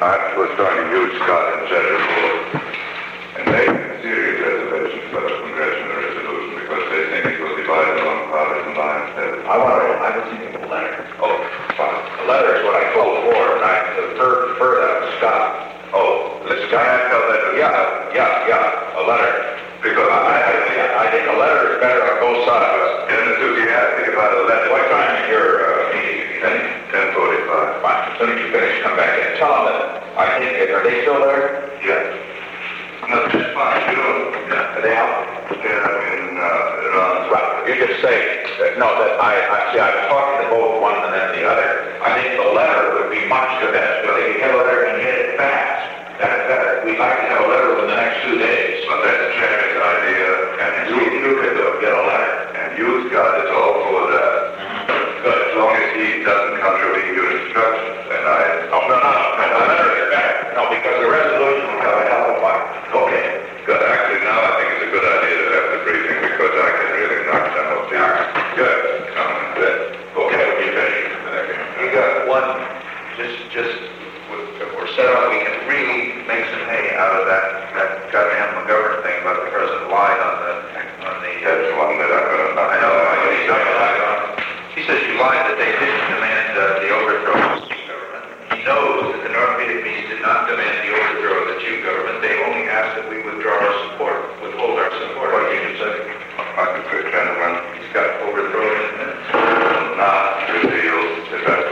I was going to use Scott and Cedric and they have serious reservations about the congressional resolution because they think it will divide along partisan lines. I was thinking of a letter. Oh, fine. A letter is what I called for, and I prefer that to Scott. Oh, let's Scott. Tell that to Yeah, a letter. Because I think a letter is better on both sides. Get enthusiastic about a letter. What time is your meeting? 10:45. Fine. As soon as you finish, come back in. Tell them that I think, are they still there? Yes. No, that's fine. You don't. Are they out? Yeah, they're on. Right. You just say, that I was talking to both one and then the other. I think the letter would be much the best, but if you get a letter and get it fast, that's better. We'd like to have a letter within the next 2 days. But that's Jerry's idea, and You could get a letter. and you, Scott, is all for that. Good. As long as he doesn't contravene your instructions, and I... No, the letter is better. No, because the resolution will have a hell of a fight. Okay, good. Actually, now I think it's a good idea to have the briefing because I can really knock some of these Good. comments dead. Okay, when you finish. You got one, just, if we're set up, we can really make some hay out of that goddamn McGovern thing about the president lying on the. That's one that I'm going to knock. I know, he's not lying on. He says you lied that they didn't demand the overthrow of the Sioux government. He knows that the North Vietnamese did not demand the overthrow of the Sioux government. They only asked that we withdraw our support, withhold our support. What do you say? I can say, gentlemen, He's got overthrown in minutes. not reveal the best.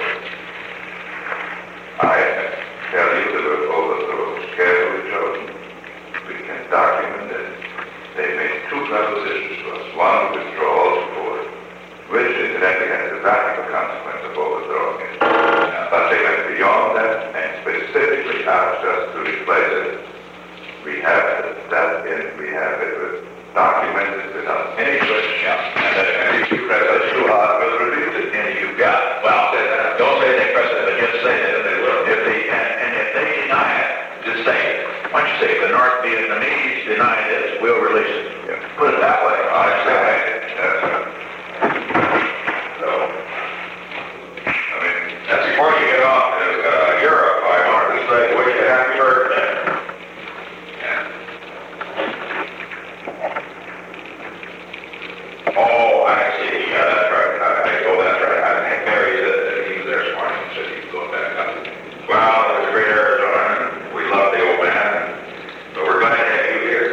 I tell you that the overthrow was carefully chosen. We can document that they made two propositions to us. One, withdrawal support, which incidentally has the practical consequence of overthrowing it. But they went beyond that and specifically asked us to replace it. We have it documented without any question. And if you press it too hard, we'll release it. And you've got, well, don't say they press it, but just say that they will. If they deny it, just say it. Why don't you say, the North Vietnamese deny this, we'll release it. Yeah. Put it that way. I say that's right. So, I mean, That's before you get off to Europe, I want to say, wish you happy birthday. Oh, I see. Yeah, that's right. That's right. I think Mary said that he was there this morning and said he was going back up. Well, it was a great Arizona, and we love the old man, but we're glad to have you here.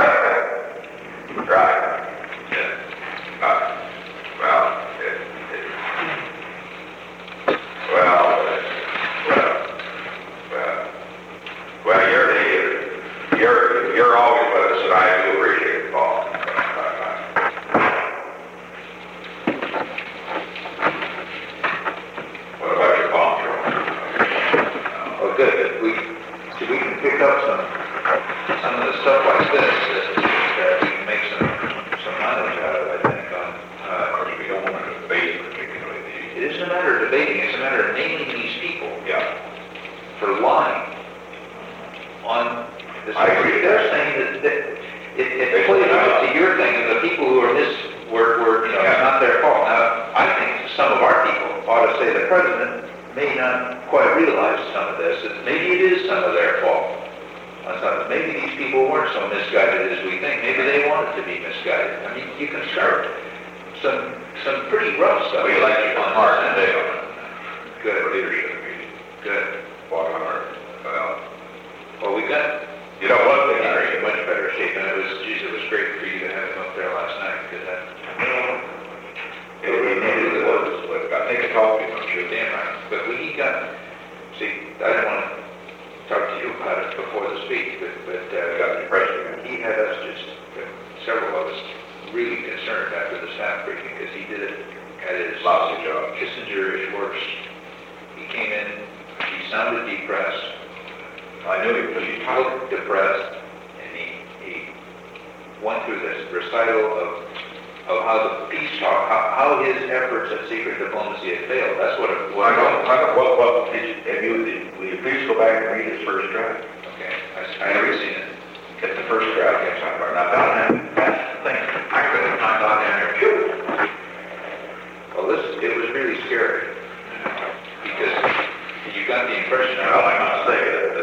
Right. Yeah. Well, you're always with us, and I do appreciate it, Paul. What about your bomb throw? Oh, good. We can pick up some of the stuff like this that we can make some knowledge out of, I think. Of course, we don't want to debate particularly It isn't a matter of debating, it's a matter of naming these people Yeah. for lying on this. I agree. They're saying that it plays out to your thing, and the people who are were it's not their fault. Now, I think some of our people ought to say the president may not quite realize some of this, that maybe it is some of their fault. Maybe these people weren't so misguided as we think. Maybe they wanted to be misguided. I mean, you can start some pretty rough stuff. We like you on Mark today on Good. leadership meeting. Good. Walk on Earth. Well, we got, One thing he's I in much better shape, and it was great for you to have him up there last night, because I think it's all people should. damn right. But I didn't want to talk to you about it before the speech, but Got the impression. he had us several of us, really concerned after the staff briefing, because he did it at his Lousy job. Kissinger-ish worst. He came in, he sounded depressed. I knew he was. He looked depressed, and he went through this recital of how the peace talk, how his efforts at secret diplomacy had failed. That's what it was. Will you please go back and read his first draft? Okay, I never seen it. Get the first draft against Humphrey. Now, that's the thing. I couldn't find out in there. Well, it was really scary, because you got the impression. Well, I must say that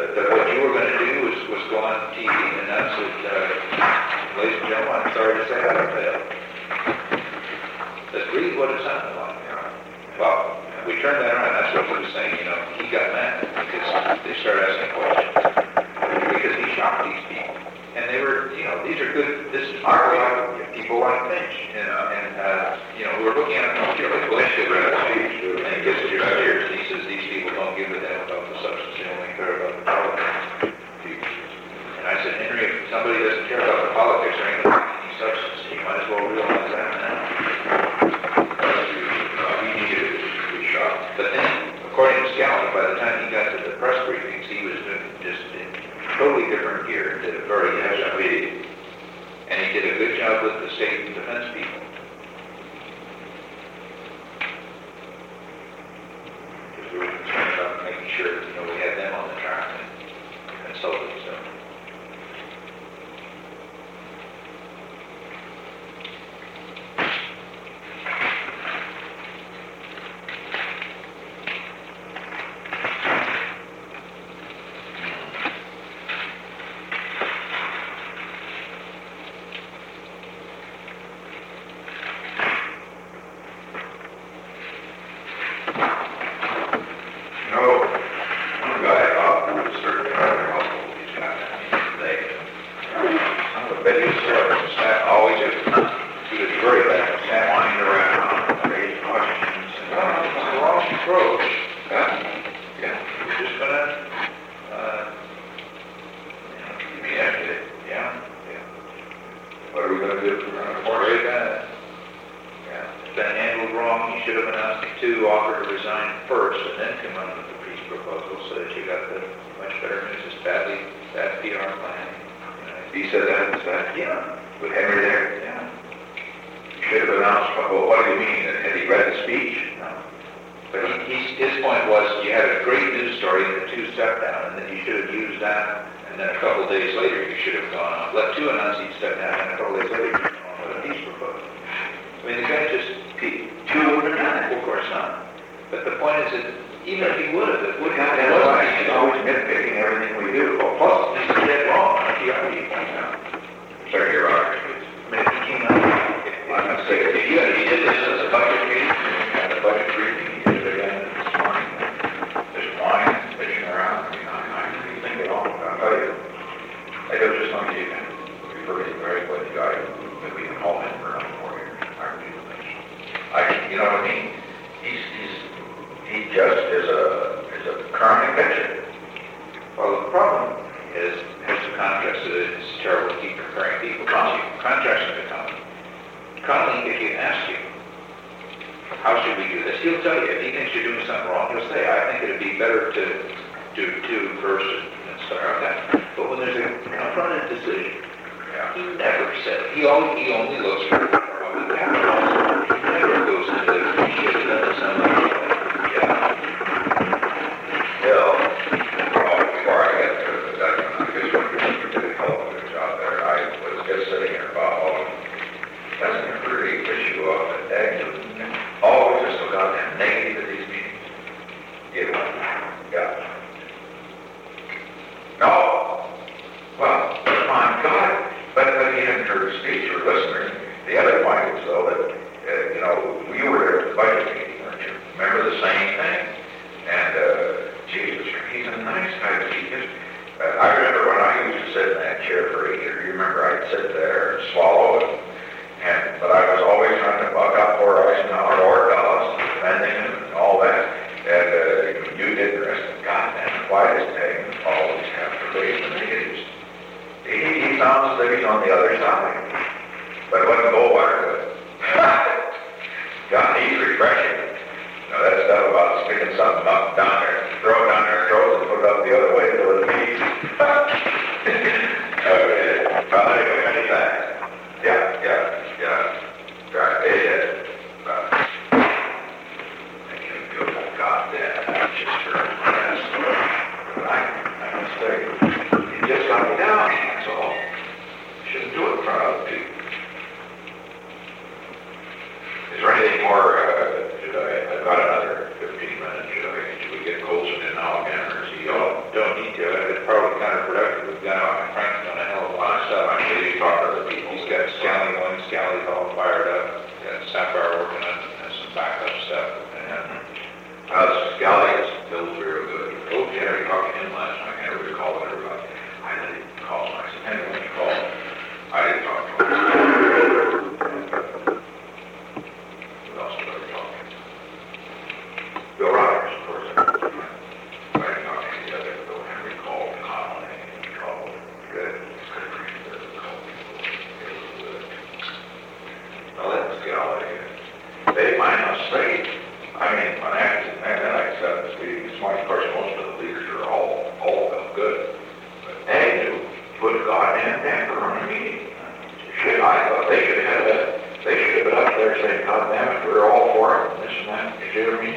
turn that around, that's what he was saying, you know, he got mad because they started asking questions. Because he shocked these people. And they were, you know, these are good, this is people like Finch, you know, and, you know, who are looking at it, you know, Bush, and he gets to your ears, and he says, these people don't give a damn about the substance, they only care about the politics. And I said, Henry, if somebody doesn't care about the politics, there ain't going to be any substance, you might as well realize that now. He needed to be shocked. But then, according to Scallon, by the time he got to the press briefings, he was just in totally different gear, did a very good job. And he did a good job with the state and defense people. Because we were concerned about making sure, you know, we had them on the track and consulted, so. Scally is Bill's real good. Oh, Henry talked to him last night. Henry was calling everybody. I didn't call him. I said, Henry, when you call him, I didn't talk to him. Who else did I talk to? Bill Rogers, of course. I didn't talk to any other. Bill Henry called Conley. He called. Good. Well, that was Scally. They might not straight. I mean, on accident, and then I said, it's my of course, most of the leaders are all of them good. But Agnew put a goddamn damper on a meeting. Shit, I thought they should have been up there saying, God damn it, we're all for it, and this and that, you see what I mean?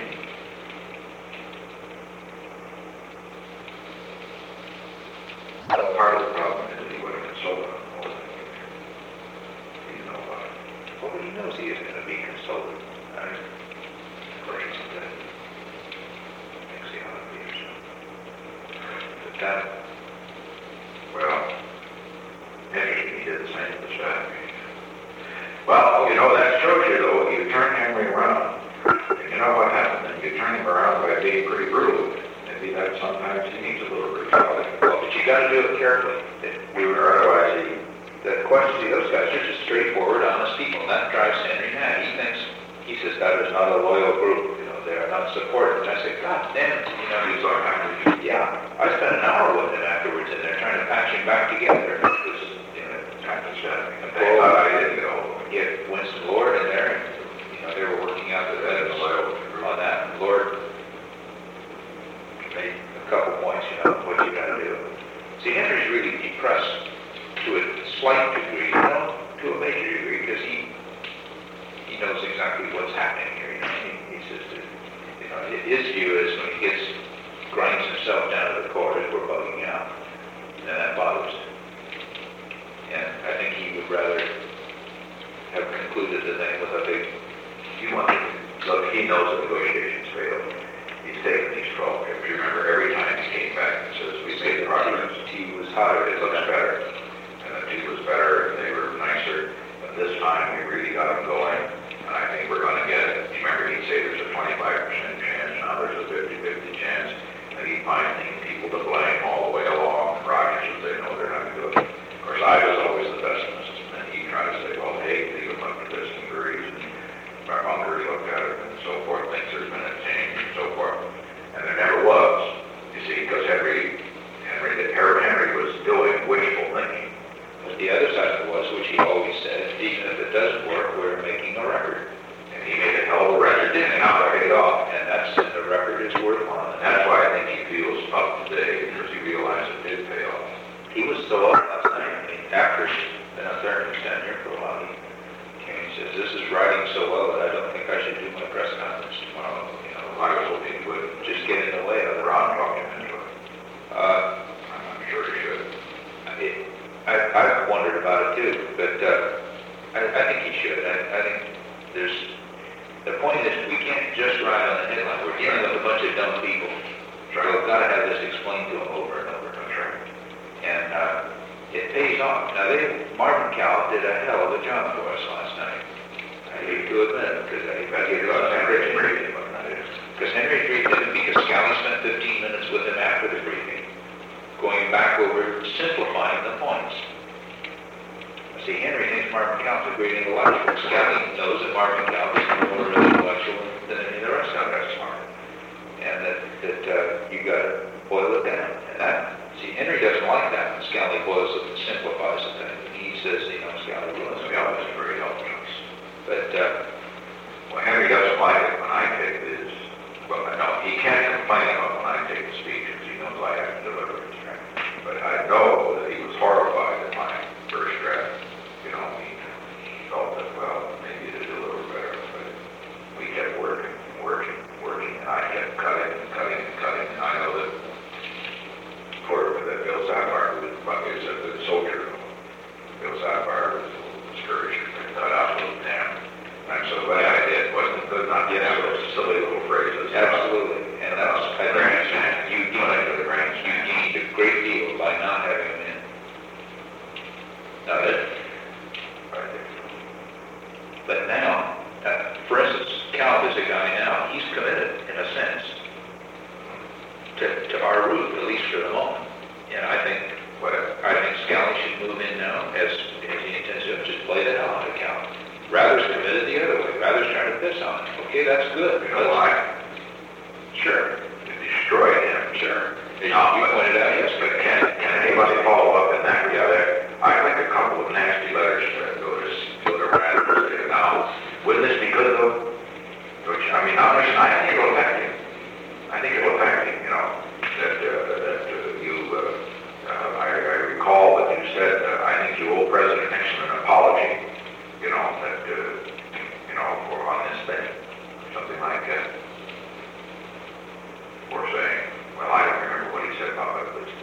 Part of the problem is that he would have consulted on all of it. You know about it. Well, he knows he is going to be consulted. Well, interesting, he did the same with the staff meeting. Well, you know, that shows you, though, you turn Henry around, and you know what happened, and you turn him around by being pretty brutal. Maybe that sometimes he needs a little brutality. Well, but you got to do it carefully. Otherwise, The question, those guys are just straightforward, honest people, and that drives Henry mad. He says that is not a loyal group, you know, they are not supportive. And I say, God damn it, you know, he's all happy. yeah. I spent an hour with him afterwards in there trying to patch him back together. It was, you know, Kind of sad. They thought I didn't go. get Winston Lord in there, and, you know, they were working out the That is beds loyal. on that. And Lord made a couple points, you know, what you got to do. See, Henry's really depressed to a slight degree, you know, to a major degree, because he knows exactly what's happening here. You know, he says that, you know, his view is when he grinds himself down to the core, is we're bugging out, and that bothers him. And I think he would rather have concluded the thing with a big. Look, he knows the negotiations failed. He's taken these 12 trips. You remember, every time he came back and says, we made progress. Tea was hotter. It looks better. And the tea was better, and they were nicer. But this time, we really got them going. And I think we're going to get it. Remember, he'd say there's a 25% chance, now there's a 50-50 chance. And he'd find people to blame all the way along. And Rogers would say, no, they're not good. Of course, I was always the pessimist. And he'd try to say, well, hey, they look at this and agrees. And our bunkers looked at it and so forth, thinks there's been a change and so forth. And there never was. You see, because Henry was doing wishful thinking. But the other side of it was, which he always said, even if it doesn't work, we're making a record. And he made a hell of a record, didn't he? Now I paid off. And the record is worth one. And that's why I think he feels up today, because he realized it did pay off. He was so up last night. I mean, after been up there and was down here for a while, he came and says, this is riding so well that I don't think I should do my press conference tomorrow. You know, I was hoping he would just get in the way of it. Ron talked him into it. I'm sure he should. I've wondered about it too, but I think he should. I think the point is we can't just ride on the headline. We're dealing with a bunch of dumb people. So we've got to have this explained to them over and over. That's right. And it pays off. Now, Marvin Cal did a hell of a job for us last night. I hate to admit it, because Henry briefed him on that. Because Henry briefed him because Scally spent 15 minutes with him after the briefing, going back over, simplifying the points. See, Henry thinks Marvin Cal's a great intellectual. Scally knows that Marvin Cal is more intellectual than any of the rest of us. That's smart. And that you got to boil it down. And see, Henry doesn't like that when Scally boils it and simplifies the thing. He says, you know, Scally will. Scally is very helpful. But, well, Henry doesn't like it when I take this. Well, no, he can't complain about when I take the speech, because he knows I have to deliver it. But I know that he was horrified at my first draft. You know, he felt that, well, maybe to deliver better. But we kept working, and I kept cutting. And I know that Bill Sidebar is a good soldier. Bill Sidebar was discouraged and cut out a little damn. And I'm I think it will affect you, I recall that you said, I think you owe President Nixon an apology, for on this thing, something like that. Or saying, well, I don't remember what he said about it, but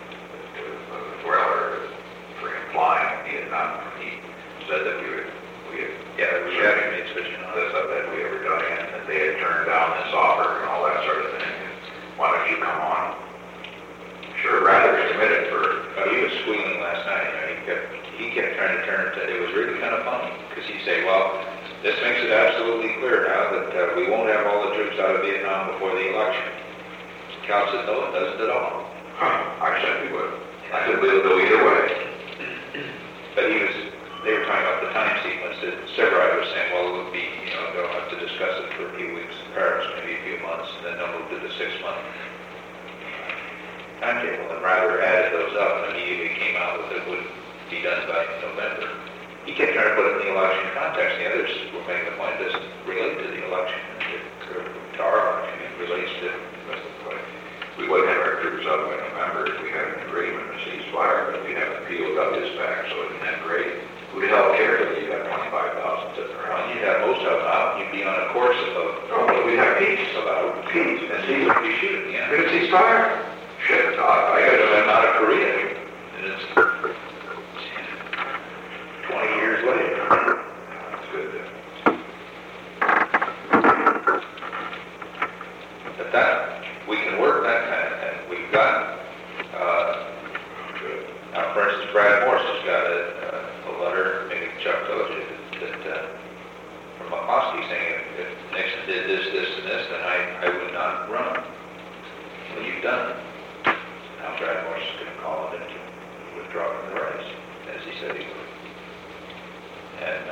for implying he had not, he said that we had made such an honest that we ever done it, and that they had turned down this offer and all that sort of thing. Why don't you come on? Sure, rather committed for. He was squealing last night. He kept trying to turn it. It was really kind of funny because he'd say, "Well, this makes it absolutely clear now that we won't have all the troops out of Vietnam before the election." Cal said, "No, it doesn't at all." I said we would. I said we'll go either way. But they were talking about the time sequence. That Severide was saying, well, it would be, they'll have to discuss it for a few weeks in Paris, maybe a few months, and then they'll move to the 6-month timetable. And Rather added those up, and immediately came out with it would be done by November. He kept trying to put it in the election context. The others were making the point it doesn't relate to the election. To our election, it relates to the rest of the point. We wouldn't have our troops out by November if we had an agreement, a ceasefire, but we haven't POWs back, so isn't that great? Who the hell cares if you got 25,000 sitting around? You'd have most of them out. You'd be on a course of We'd have peace. about peace, and see what we shoot at the end. Get a ceasefire? Shit, I got I'm out of Korea, and it's 20 years later. That's good. But that, we can work that kind of thing. We've got, now for instance, Brad Morse has got a letter, maybe Chuck told you, that from McCloskey saying if Nixon did this, and this, then I would not run. Well, you've done it. Now Brad Morse is going to call him into withdraw from the race, as he said he would. And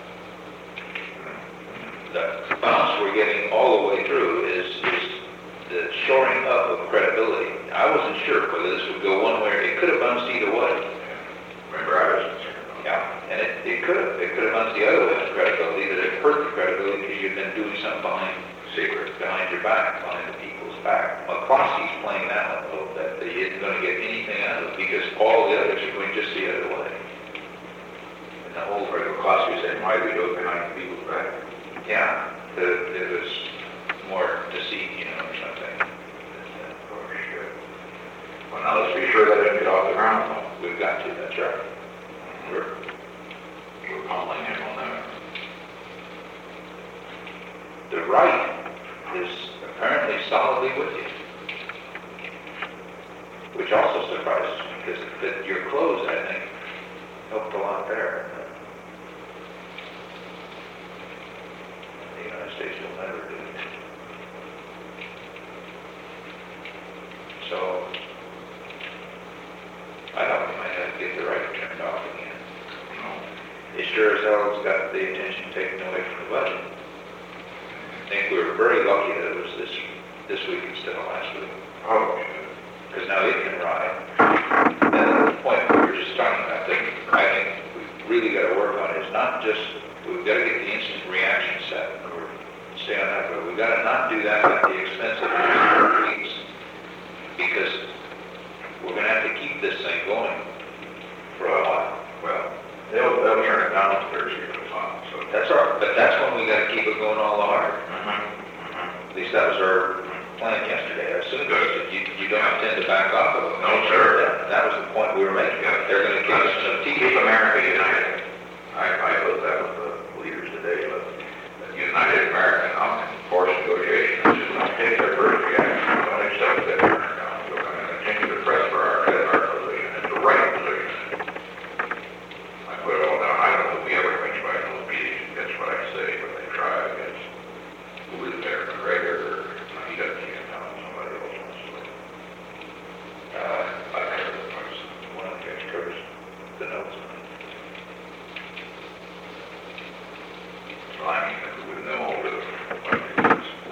the bounce we're getting all the way through is the shoring up of credibility. I wasn't sure whether this would go one way or it could have bounced either way. Remember, I was Yeah, and it could have bounced the other way with credibility, that it hurt the credibility because you've been doing something behind your back, behind the people's back. McCloskey's playing that one a little bit, that he isn't going to get anything out of it because all the others are going just the other way. And the whole McCloskey saying, why do we do it behind the people's back? yeah, it was more deceit, or something. Well, now let's be sure that didn't get off the ground, though. We've got to, that's right. We're pummeling him on that. The right is apparently solidly with you, which also surprises me because that your clothes, I think, helped a lot there. The United States will never do it. So, I thought we might have to get the right turned off again. It sure as hell's got the attention taken away from the budget. I think we were very lucky that it was this week instead of last week. Oh, Because now it can ride. And the point we were just talking about that I think we've really got to work on is not just, we've got to get the instant reaction set. We're stay on that, but we've got to not do that at the expense of the weeks. Because we're going to have to keep this thing going for a while. well, they'll turn it down on Thursday for the final, so. That's all right, but that's when we got to keep it going all the harder. At least that was our plan yesterday. I assume that you don't intend to back off of it. No, sir. That was the point we were making. Yeah. They're going to keep us in a Keep teeth. America united. I put that with the leaders today, but United American forced negotiations should not take their first reaction. Don't accept that. We're going to continue to press for our position. It's the right position. I put it all down. I don't know if we ever have anybody in those meetings. That's what I say, but they try against who is there, McGregor, or he doesn't see it now. Somebody else wants to. I heard the person. One of the guys covers the notes. I mean, with them over the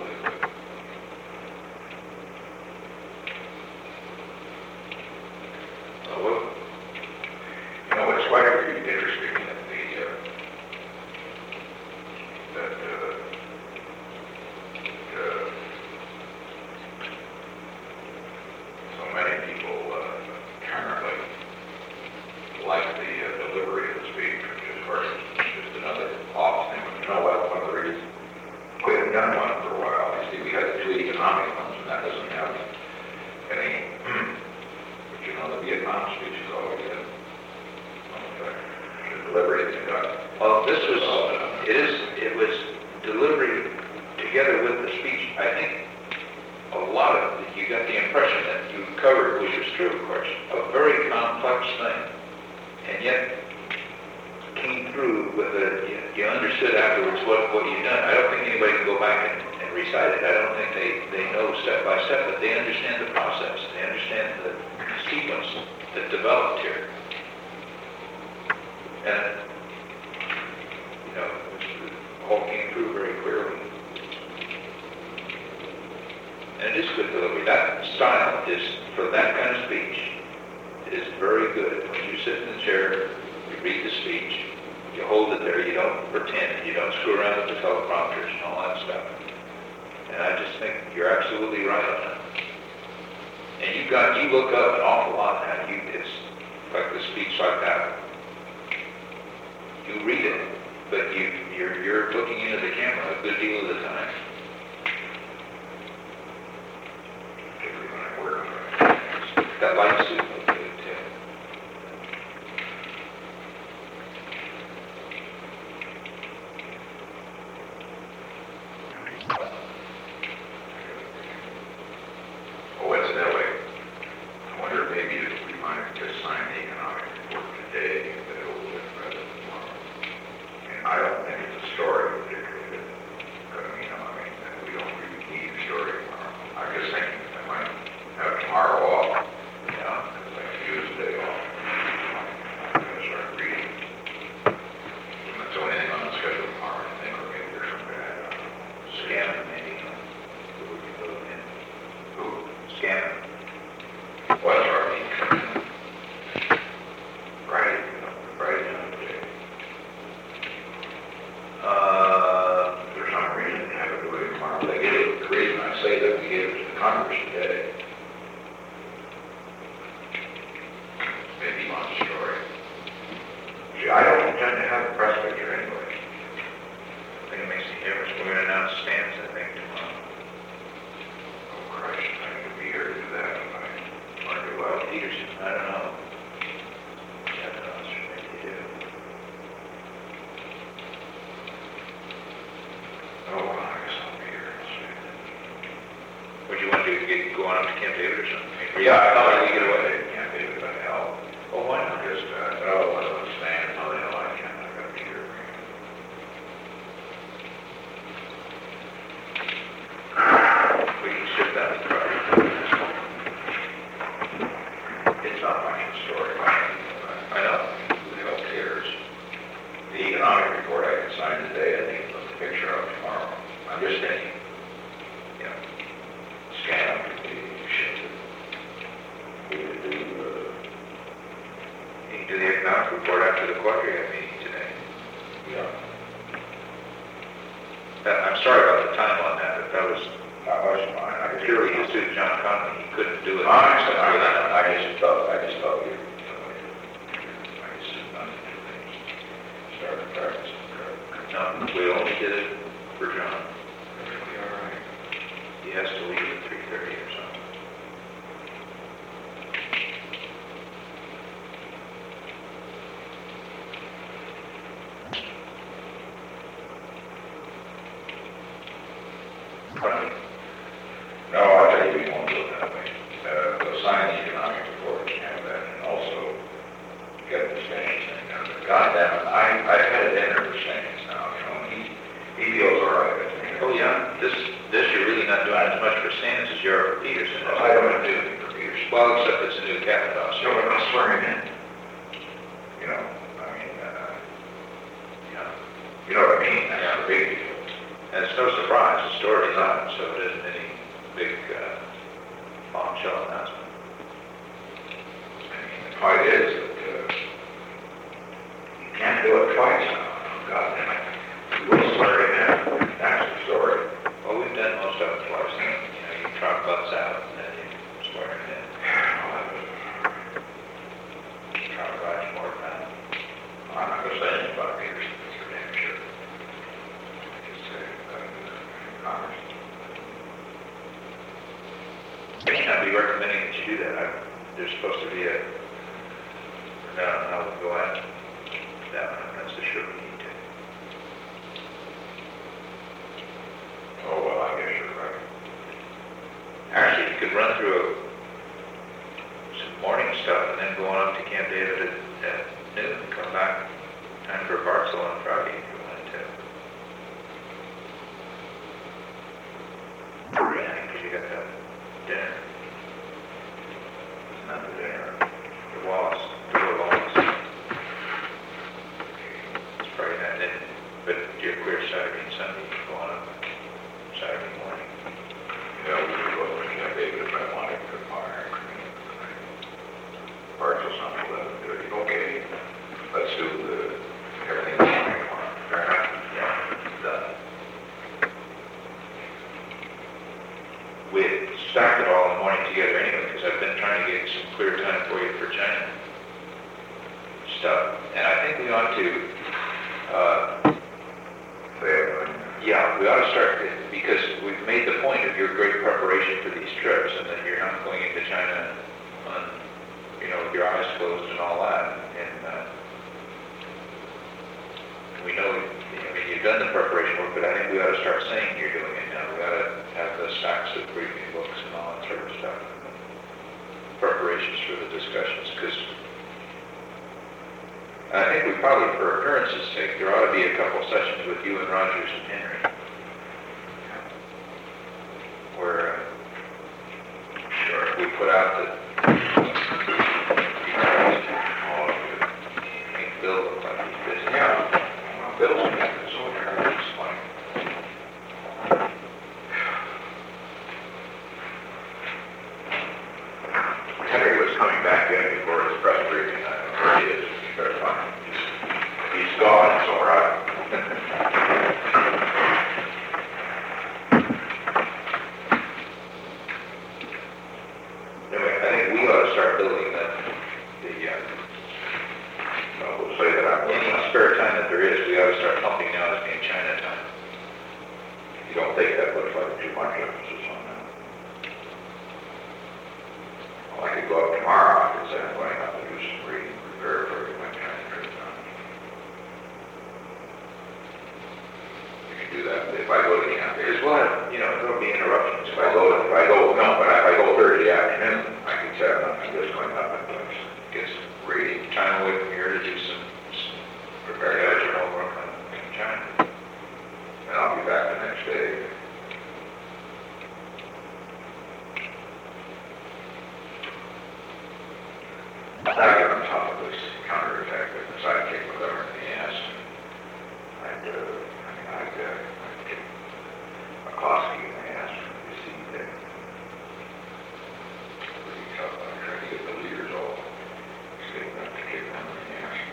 economic ones, and that doesn't have any, but you know, the Vietnam speech is always good. The delivery that you got. Well, this was, it was delivery together with the speech. I think a lot of it, you got the impression that you covered, which is true, of course, a very complex thing, and yet came through with you understood afterwards what you've done. I don't think anybody can go back and recite it. I don't think they know step by step, but they understand the process. They understand the sequence that developed here. And, you know, it all came through very clearly. And it is good delivery. That style is, for that kind of speech, is very good. When you sit in the chair, you read the speech, you hold it there, you don't pretend, you don't screw around with the teleprompters and all that stuff. And I just think you're absolutely right on that. And you look up an awful lot now. It's like the speech like that. You read it, but you're looking into the camera a good deal of the time. Particularly when I work on it. That light suit looked good too. Oh, incidentally, I wonder maybe if we might just sign the economic report today and put it over with the president tomorrow. And I don't think it's a story particularly good. But, you know, I mean, we don't really need a story tomorrow. I'm just thinking I might have tomorrow off. Yeah, because I could use the day off. I'm going to start reading. And that's the only thing on the schedule tomorrow. I think, or maybe there's some bad. Scanning, maybe. Who? Scanning. Well, that's right. Friday, Friday night. There's some reason to have it do it tomorrow. They gave it, the reason I say that we gave it to the Congress today. Maybe he wants a story. See, I don't intend to have a press picture anyway. I think it makes a difference. We're going to announce stands, I think, tomorrow. Oh, Christ, I could be here to do that if I want to do Well, well. Peterson, I don't know. Yeah, I don't know, sure, maybe they do. Oh, well, I guess I'll be here. Let's see. What do you want to do? Go on up to Camp David or something? Yeah, I thought Or I'd you get away? Can't do it, but hell. Oh, why not? Just, oh, I don't understand. Oh, hell, I can't. I gotta be here. We can shift that to Friday. It's not much of a story. I know. Who the hell cares? The economic report I can sign today, I think it's a picture of tomorrow. I'm just thinking, you know, scan up the shit. We could do, You can do the economic report after the Quadriad meeting today. yeah. I'm sorry about the time on that, but that was Not much mine. I just purely due to John Connolly. He couldn't do it. I just thought you. I just said nothing to things. Started practicing. No, we only did it for John. Perfectly all right. He has to leave at 3:30 or something. Right. No, I'll tell you, we won't do it that way. We'll sign the economic report and have that, and also get the stands thing done. But goddamn it, I've had it in there for stands now, you know, and he feels all right with me. Oh, yeah, this you're really not doing as much for Sands as you are for Peterson. I don't do anything for Peterson. Well, except it's a new cabinet officer. So I'm not swearing in. You know, I mean, Yeah. you know what I mean? That's the big deal. And it's no surprise, the story's on, so it isn't any big bombshell announcement. I mean, the point is that you can't do it twice now. God damn it. You will swear it in. That's the story. Well, we've done most of it twice. You know, you trot butts out and then you swear it in. Try to write more down. I'm not going to say anything about Peterson. That's for damn sure. Just say, Congress. be recommending that you do that. There's supposed to be a, no, I'll go at that one, that's the sure we need to. Oh, well, I guess you're right. Actually, you could run through some morning stuff and then go on up to Camp David at noon and come back time for Barksdale on Friday if you wanted to. Yeah, because you got that dinner. It's not the dinner. The Wallace, the Wallace. It's Friday night, then, but you're clear Saturday and Sunday, you go on up Saturday morning. Yeah, we could go to Camp David if I wanted to fire. Parcels on 11:30. Okay, let's do everything in the morning. Fair enough? Yeah, done. We had stacked it all in the morning together anyway, because I've been trying to get some clear time for you for China stuff. And I think we ought to, yeah, we ought to start, because we've made the point of your great preparation for these trips, and that you're not going into China on, with your eyes closed and all that. And we know, you've done the preparation work, but I think we ought to start saying you're doing it now. We ought to have the stacks of briefing books and all that sort of stuff. Preparations for the discussions, because I think we probably, for appearance's sake, there ought to be a couple sessions with you and Rogers and Henry, where we put out the make Bill look like he's busy. Yeah, Bill's got this over there. It's fine. Henry was coming back in before his press briefing. I don't know where he is. Very fine. He's gone. It's all right. Anyway, I think we ought to start building We'll say that I'm any spare time that there is, we ought to start pumping now as being China time. You don't think that looks like too much emphasis on that? Well, I could go up tomorrow. I could say I'm going up and do some reading, prepare for my China trip now. You can do that if I go to the campaign. Because we'll have, there'll be interruptions. If I go Thursday afternoon, I can say I'm just going up and doing Get some reading time away from here to do some prepared original work on China. and I'll be back the next day. I get on top of this counterattack with the sidekick with government in the ass. I'd kick McCloskey in the ass from the seat there. Pretty tough. I'm trying to get the leaders all sitting up to kick them in the ass.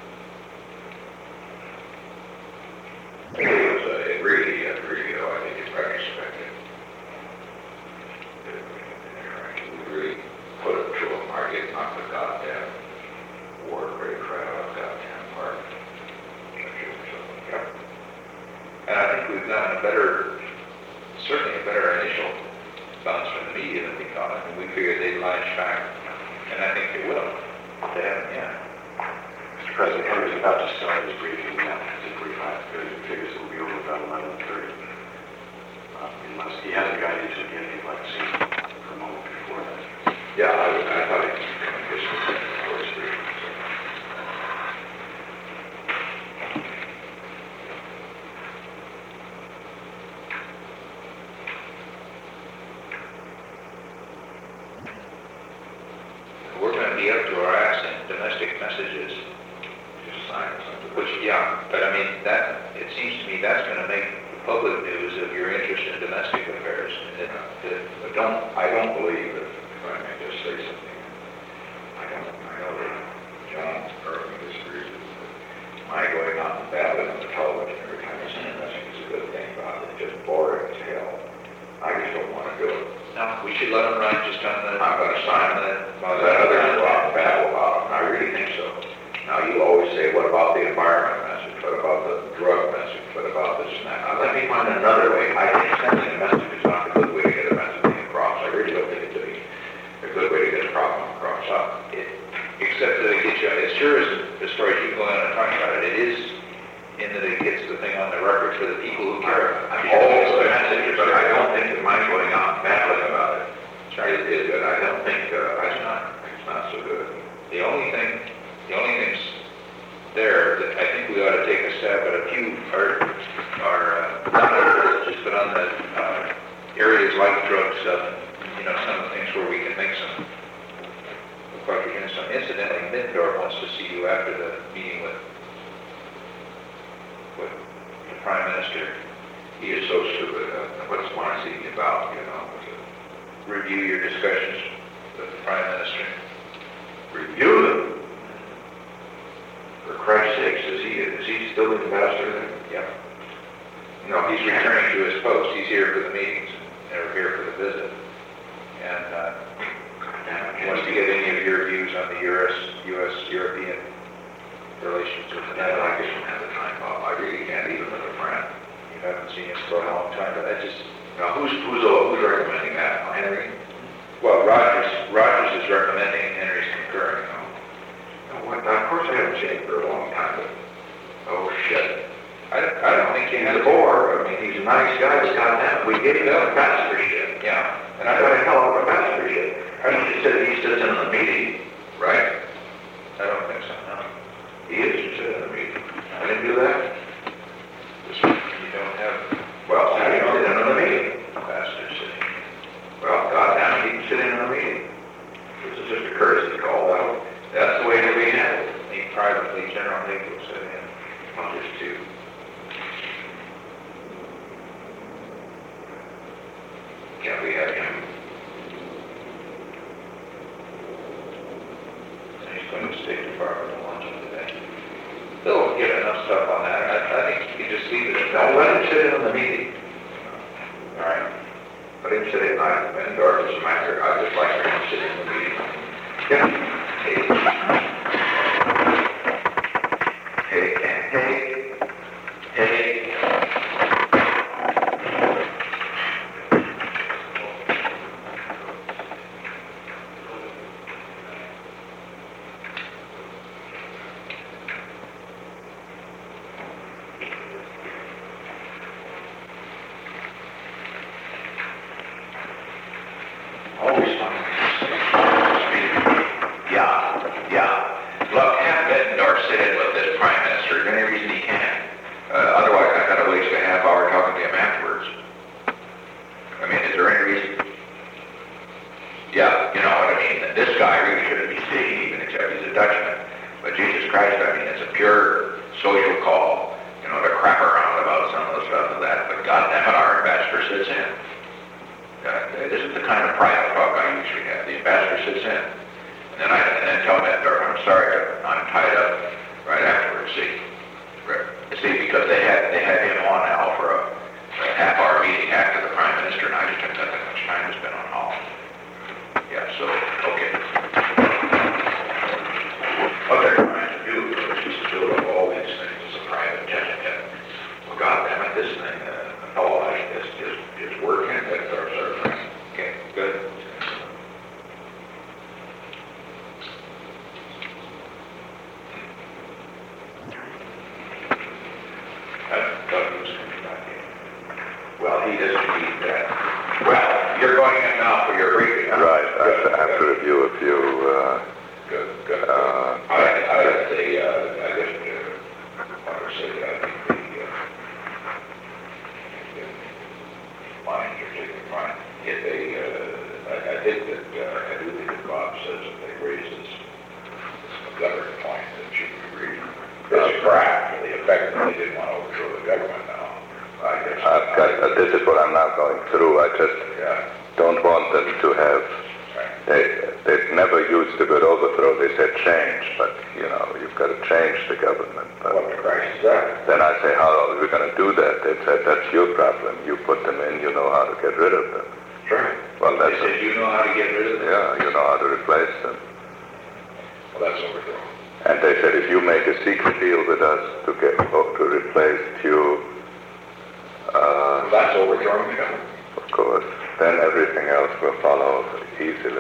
It really, I think it's retrospective. We really put it to them, or get knocked the goddamn war break right out of the goddamn park. And I think we've gotten certainly a better initial bounce from the media than we thought. I mean, we figured they'd launch back, and I think they will. They haven't yet. Mr. President, Henry's about to start his briefing now. His figures it will be over about 11:30. Unless he has a guidance again, he'd like to see for a moment before that. Yeah, I thought it was coming this weekend before his briefing. We're going to be up to our ass in domestic messages. Just sign something. Which, yeah, but I mean, it seems to me that's going to make the public news of your interest in domestic affairs. I don't believe that, if I may just say something, I know that John Irving disagrees with me, but my going on and babbling on the television every time I see him, I think is a good thing, Bob. It's just boring as hell. I just don't want to do it. No, we should let them run just on the... I'm going to sign that. Let others go out and babble about it, and I really think so. Now, you always say, what about the environment message? What about the drug message? What about this and that? Now, let me find another way. I think sending a message is not a good way to get a message across. I really don't think it to be. is good. I don't think, it's not so good. The only things there that I think we ought to take a stab at a few are not on the villages, but on the areas like drug stuff, and, some of the things where we can make some, look like we're getting some. Incidentally, Middendorf wants to see you after the meeting with the Prime Minister. He is so stupid. What's one I see about, Review your discussions with the Prime Minister. Review them. For Christ's sakes, is he still the ambassador there? Yeah. No, He's returning to his post. He's here for the meetings, or here for the visit. And he wants to get any of your views on the U.S.-European relations with the I Netherlands. just don't have the time, Bob. I really can't even with a friend. You haven't seen him for a long time, but that just... Now, who's recommending that? Henry? Well, Rogers is recommending, and Henry's concurring. Now, of course, I haven't seen him for a long time, but... Oh, shit. I don't think he He's has a bore. I mean, he's a nice guy, but goddamn, we gave him a ambassadorship. Yeah. And I got a hell of a ambassadorship. He sits in the meeting, right? I don't think so, no. He is to sit in the meeting. I didn't do that? You don't have Well, how do you sit in on the meeting? ambassadors sitting. Well, goddamn, he can sit in on the meeting. This is just a courtesy call, though. That's the way it'll be handled. He privately, General Haig will sit in. Well, just two. Can't we have him? And he's going to State Department to lunch today. They'll get enough stuff on that. I think you just leave it at that. Don't let him sit in on the meeting. All right. Let him sit in on it. And Dark doesn't matter. I just like for him to sit in the meeting. Yeah. Hey. Always fun. Yeah. Look, have Bettendorf sit in with this Prime Minister for any reason he can. Otherwise, I've got to waste a half hour talking to him afterwards. I mean, is there any reason? Yeah, you know what I mean? This guy really shouldn't be sitting even, except he's a Dutchman. But Jesus Christ, I mean, it's a pure social call, to crap around about some of the stuff of that. But goddamn it, our ambassador sits in. This is the kind of private talk I usually have. The ambassador sits in. And then tell Bettendorf, I'm sorry, I'm tied up right afterwards, see? Because they had him on now for a half-hour meeting after the Prime Minister, and I just haven't got that much time to spend on all. Yeah, so, okay. What they're trying to do is just build up all these things as a private jet. Well, goddamn it, this thing, a fellow like this is working. That's our friend. Okay, good. I thought he was coming back in. Well, he doesn't need that. Well, you're going in now for your briefing. Huh? Right, I have to review a few, Good. I just want to say that I think the mines are taking fine. I think that, I do think that Bob says that they raised this McGovern point that should be agreed. It's crap for the effect that they didn't want to overthrow the government now. I guess. this is what I'm now going through. I just Yeah. don't want them to have, they've never used the word overthrow, they said change, but, you've got to change the government. But What the Christ is that? then I say, how are we going to do that? They said, that's your problem. You put them in, you know how to get rid of them. Right. Well, They said you know how to get rid of them. yeah, you know how to replace them. Well, that's overthrow. And they said, if you make a secret deal with us to replace you, Well, that's overthrowing the government. of course, then everything else will follow easily.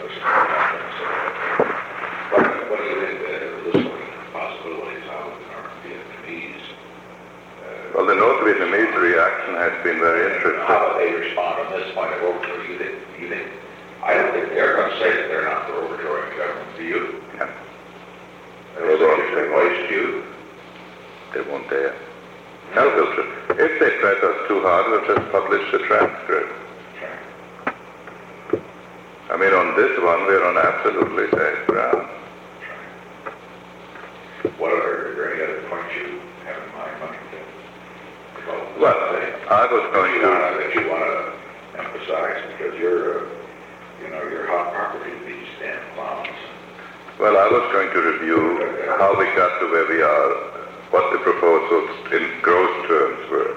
What do you think this possibilities how the North Vietnamese, Well, the North Vietnamese reaction has been very interesting. how would they respond on this point of overthrow? You think I don't think they're going to say that they're not for overthrowing the government, do you? Yeah. They'll say if they placed you. They won't dare. No, if they press us too hard, we'll just publish the transcript. I mean, on this one, we're on absolutely safe ground. What are there any other points you have in mind, Mike? Well, I was going to... that you want to emphasize, because you're hot property to these damn clowns. Well, I was going to review how we got to where we are, what the proposals in gross terms were.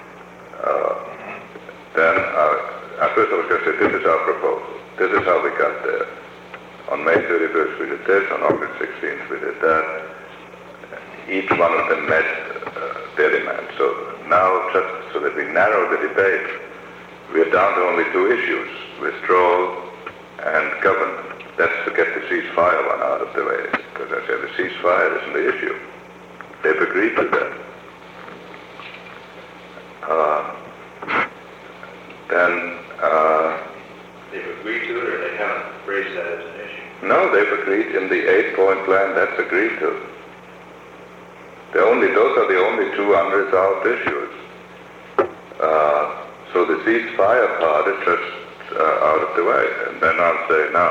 Then, first I was going to say, this is our proposal. This is how we got there. On May 31st we did this, on August 16th we did that. Each one of them met their demands. So now, just so that we narrow the debate, we're down to only two issues, withdrawal and government. That's to get the ceasefire one out of the way. Because I said the ceasefire isn't the issue. They've agreed to that. They've agreed to it, or they haven't raised that as an issue? No, they've agreed in the 8-point plan, that's agreed to. Those are the only two unresolved issues. So the ceasefire part is just out of the way. And then I'll say, now,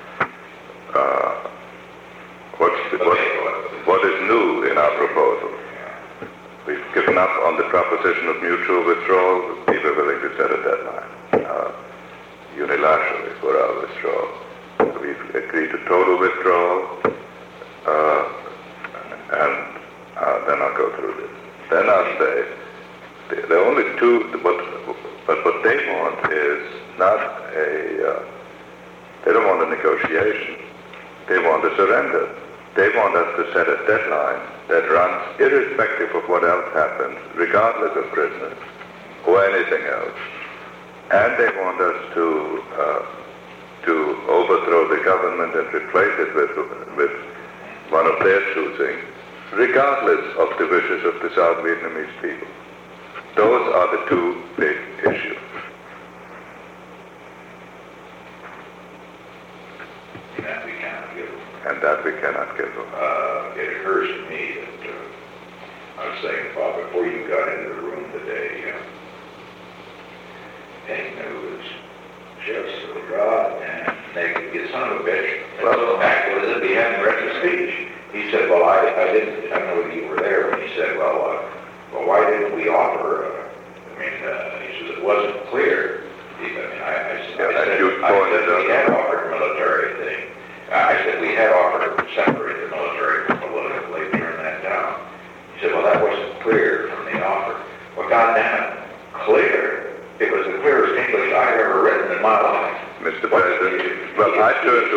what is new in our proposal? We've given up on the proposition of mutual withdrawal. We were willing to set a deadline unilaterally for our withdrawal. We've agreed to total withdrawal, and then I'll go through this. Then I'll say, the only two, but what they want is not they don't want a negotiation. They want a surrender. They want us to set a deadline that runs irrespective of what else happens, regardless of prisoners or anything else. And they want us to overthrow the government and replace it with one of their choosing, regardless of the wishes of the South Vietnamese people. Those are the two big issues. And that we cannot give them. It occurs to me that I was saying, Bob, before you got into the room today, Hank knew was just a goddamn naked son of a bitch. Well, back with it, he hadn't read the speech. He said, well, I don't know whether you were there, and he said, well, why didn't we offer, he says, it wasn't clear. I said we had offered military thing. I said we had offered to separate the military from political. They turned that down. He said, well, that wasn't clear from the offer. Well, goddamn it, clear. It was the clearest English I've ever written in my life. Mr. President, well, I turned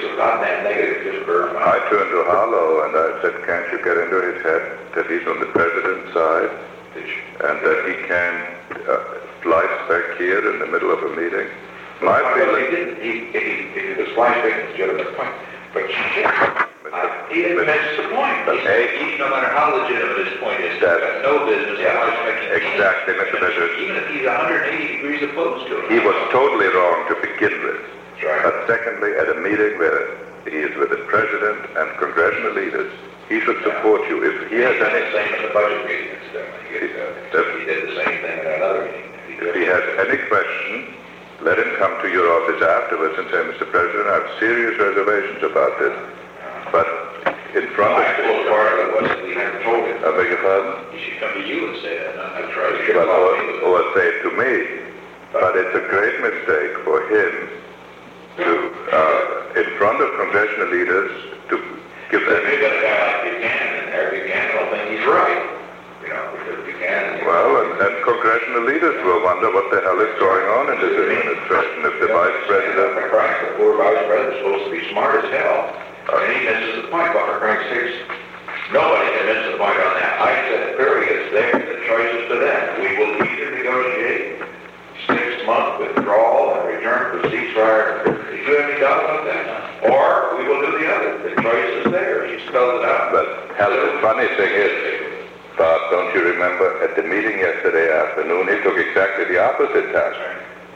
to Harlow and I said, can't you get into his head that he's on the president's side and that he can slice back here in the middle of a meeting? My feeling... He was slicing a legitimate point, but he didn't miss the point. No matter how legitimate his point is, he's got no business making exactly, Mr. President. Even if he's 180 degrees opposed to it. He was totally wrong to begin with. Right. But secondly, at a meeting where he is with the president and congressional leaders, he should support you. If he has any... the same at the budget meeting, he did the same thing at another meeting. If he has any question, let him come to your office afterwards and say, Mr. President, I have serious reservations about this. But in front of the part of it was that we hadn't told him. I beg your pardon? He should come to you and say that, not to try to or say it to me. But it's a great mistake for him to, in front of congressional leaders, to give them... If you've got a guy like Buchanan in there, Buchanan will think he's right. Because Buchanan... Well, and congressional leaders will wonder what the hell is going on in this administration if the vice president... The poor vice president is supposed to be smart as hell. And he misses the point, but for Frank's sakes, nobody can miss the point on that. I said, clearly, it's there, the choice is to them. We will either negotiate 6-month withdrawal and return to ceasefire. Did you have any doubt about that? Or we will do the other. The choice is there. He spelled it out. But, hell, the funny thing is, Bob, don't you remember at the meeting yesterday afternoon, he took exactly the opposite tack.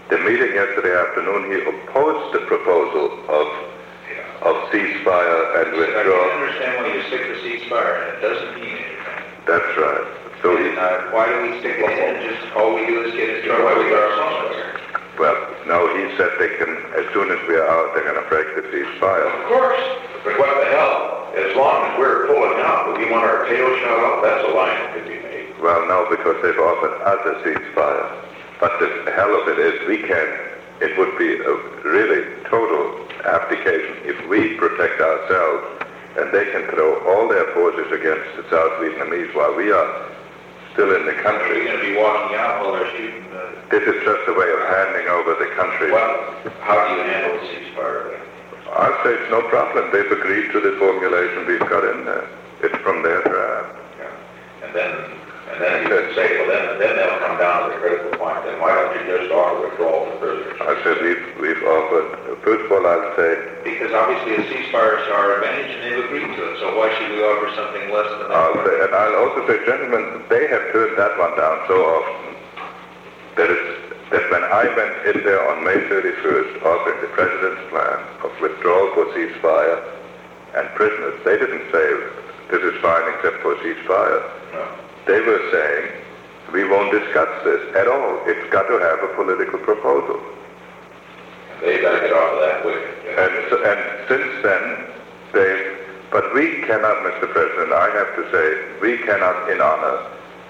The meeting yesterday afternoon, he opposed the proposal of ceasefire and I withdrawal. can understand why you stick the ceasefire, and it doesn't mean anything. That's right. So Why do we stick it in and just, all we do is get into trouble with our ceasefire? well, no, he said they can, as soon as we are out, they're going to break the ceasefire. Of course, but what the hell? As long as we're pulling out, but we want our tail shot off, that's a line that could be made. Well, no, because they've offered us a ceasefire. But the hell of it is, it would be a really total abdication if we protect ourselves and they can throw all their forces against the South Vietnamese while we are still in the Are we country. going to be walking out while they're shooting? This is just a way of handing over the country. How do you handle the ceasefire then? I'll say it's no problem. They've agreed to the formulation we've got in there. It's from their draft. Yeah. And then you could say, well, then they'll come down to the critical point, then why don't you just offer withdrawal to prisoners? I said we've offered, first of all, I'll say, Because obviously the ceasefire is to our advantage and they've agreed to it, so why should we offer something less than that? and I'll also say, gentlemen, they have turned that one down so often that when I went in there on May 31st offering the President's plan of withdrawal for ceasefire and prisoners, they didn't say this is fine except for ceasefire. No. They were saying we won't discuss this at all. It's got to have a political proposal. And they got to get off of that wicket. And since then, but we cannot, Mr. President, I have to say, we cannot in honor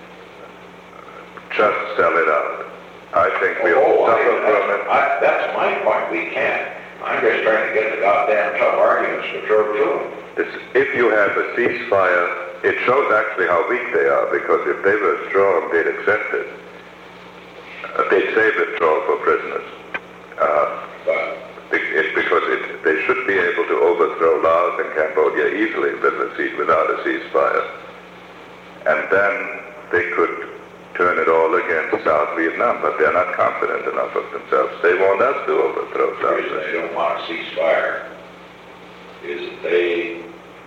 just sell it out. I think we'll suffer from it. That's my point, we can't. I'm just trying to get the goddamn tough arguments to throw to them. If you have a ceasefire, it shows actually how weak they are, because if they were strong, they'd accept it. They'd say withdrawal for prisoners. They should be able to overthrow Laos and Cambodia easily without a ceasefire. And then they could turn it all against South Vietnam, but they're not confident enough of themselves. They want us to overthrow The South reason they Vietnam. don't want a ceasefire is that they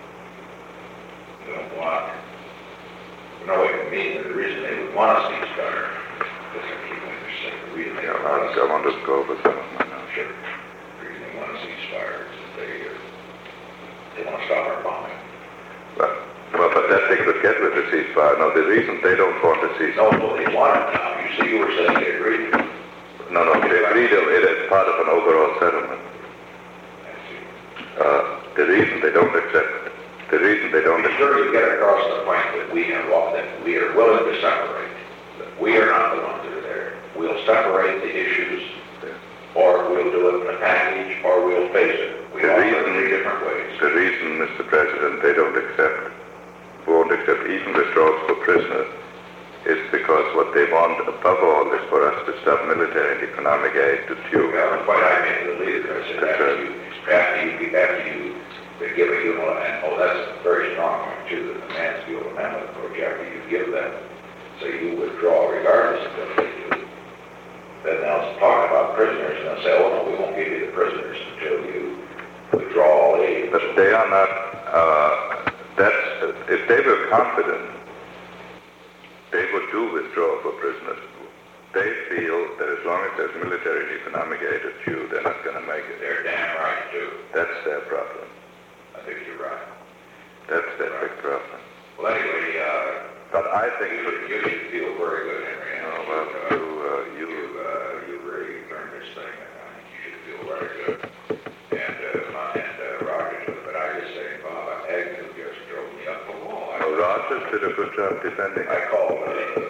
don't want, no, wait a minute, the reason they would want a ceasefire, because I keep on just saying, the reason they Yeah, don't want a I want to go over some of my notes. Sure. The reason they want a ceasefire is that they want to stop our bombing. Well, but that they could get with a ceasefire. No, the reason they don't want a ceasefire. No, they want it now. You see, you were saying they agreed. No, they agreed on it as part of an overall settlement. I see. The reason they don't accept, Be sure you get across the point that we have all, that we are willing to separate. That we are not the ones that are there. We'll separate the issues, or we'll do it in a package, or we'll face it. We offer it in different ways. The reason, Mr. President, they won't accept even withdrawals for prisoners is because what they want above all is for us to stop military and economic aid to Cuba. Yeah, that's why I made the leader. I said, after you give a and that's a very strong one too, that the Mansfield Amendment approach, after you give them, so you withdraw regardless of what they do. Then they'll talk about prisoners and they'll say, oh no, we won't give you the prisoners until you withdraw all aid. But they are not, if they were confident, they would do withdrawal for prisoners. They feel that as long as there's military and economic aid at Cuba, they're not going to make it. They're damn right too. That's their problem. I think you're right. That's their big problem. Well, anyway, But I think you should feel very good, Henry. you You really learned this thing, and I think you should feel very good. And Roger, but I just say, Bob, Agnew just drove me up the wall. Rogers did a good job defending I it. called,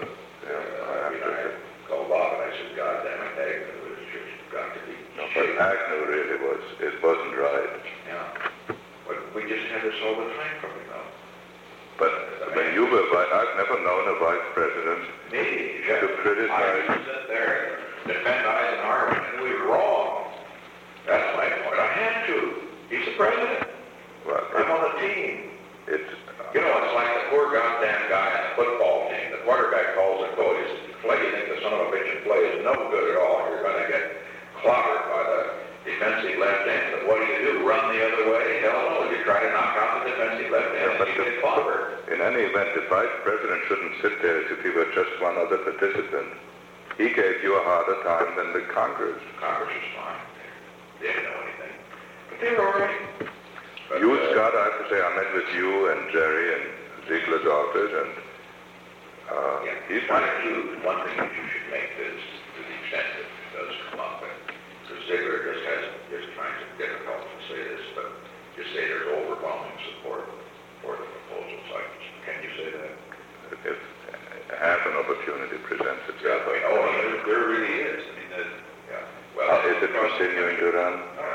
I called Bob and I said, God damn it, Agnew has just got to be No, but Agnew really wasn't right. Yeah. But we just had this all the time from him, though. But when you were I've never known a vice president Me, to criticize. I sit there and defend Eisenhower, and we were wrong. That's my point. I had to. He's the president. Well, I'm on the team. it's You know, it's like the poor goddamn guy on the football team. The quarterback calls a coach. Play, you think the son of a bitch and play is no good at all. You're going to get clobbered by the defensive left end. But what do? Run the other way? Hell no. You try to knock out the defensive left end and you get clobbered. in any event, the vice president shouldn't sit there as if he were just one other participant. he gave you a harder time than the Congress. Congress is fine. They didn't know anything. But they were all right. But, You, Scott, I have to say, I met with you and Jerry and Ziegler's office, and he's one thing that you should make is, to the extent that it does come up, and because Ziegler just trying to difficult to say this, but just say there's overwhelming support for the proposals. Can you say that? if half an opportunity presents itself. There really is. I mean, Well, Is it continuing to run?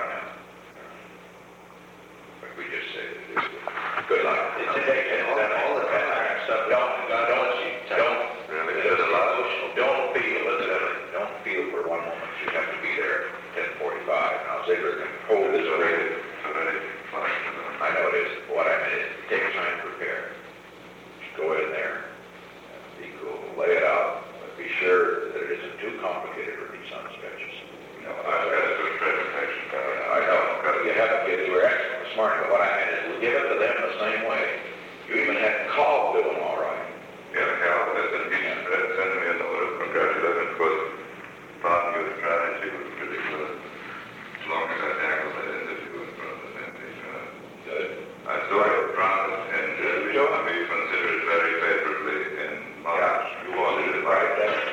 But we just say that it is. Good luck. all the kind of stuff. Don't Really? Is it a lot? Don't feel for 1 moment you have to be there at 10:45. Now Ziegler can hold his already. I know it is. What I meant is take time to prepare. Just go in there, and be cool, lay it out, but be sure that it isn't too complicated for these on sketches. I've got a good presentation. I know, you haven't given, you were excellent this morning, but what I meant is we give it to them the same way. You even had Call doing all right. Yeah, Cal, and he sent me a note of congratulations because Bob knew the strategy was pretty good. As long as I tackled that interview in front of the Senate. Good. I saw your promise, and we considered it very favorably in March. You wanted it Right, right. that's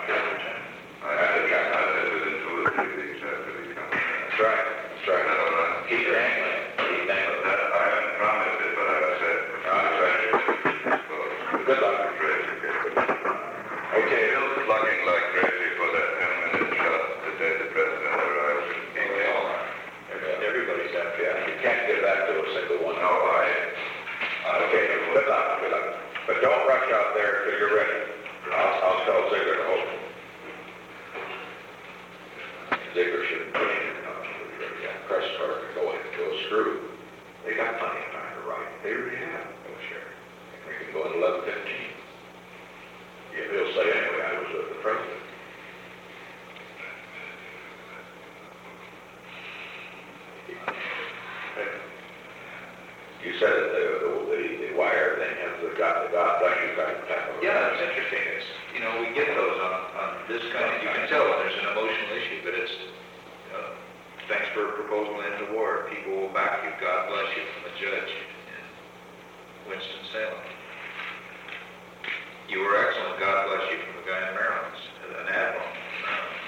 I said within 2 or 3 weeks after he comes. That's right. Is that all right? Keep your angling. Keep angling. I haven't promised it, but I've said. Good luck. Okay, Bill's plugging like crazy for that 10-minute shot the day the president arrives. Everybody's happy. You can't give that to a single one. No, Okay, good luck. But don't rush out there until you're ready. I'll tell Ziegler to hold. Ziegler shouldn't put in a press card to go a screw. They got plenty of time to write. They really have. Oh, sure. We can go at 11:15. Yeah, he'll say anyway, I was with the president. You said that the wire thing has the God bless you kind of type of. Yeah, it's interesting. We get those on this kind of, you can tell when there's an emotional issue, but it's, thanks for a proposal to end the war. People will back you. God bless you, from a judge in Winston-Salem. You were excellent. God bless you, from a guy in Maryland, an admiral in Maryland.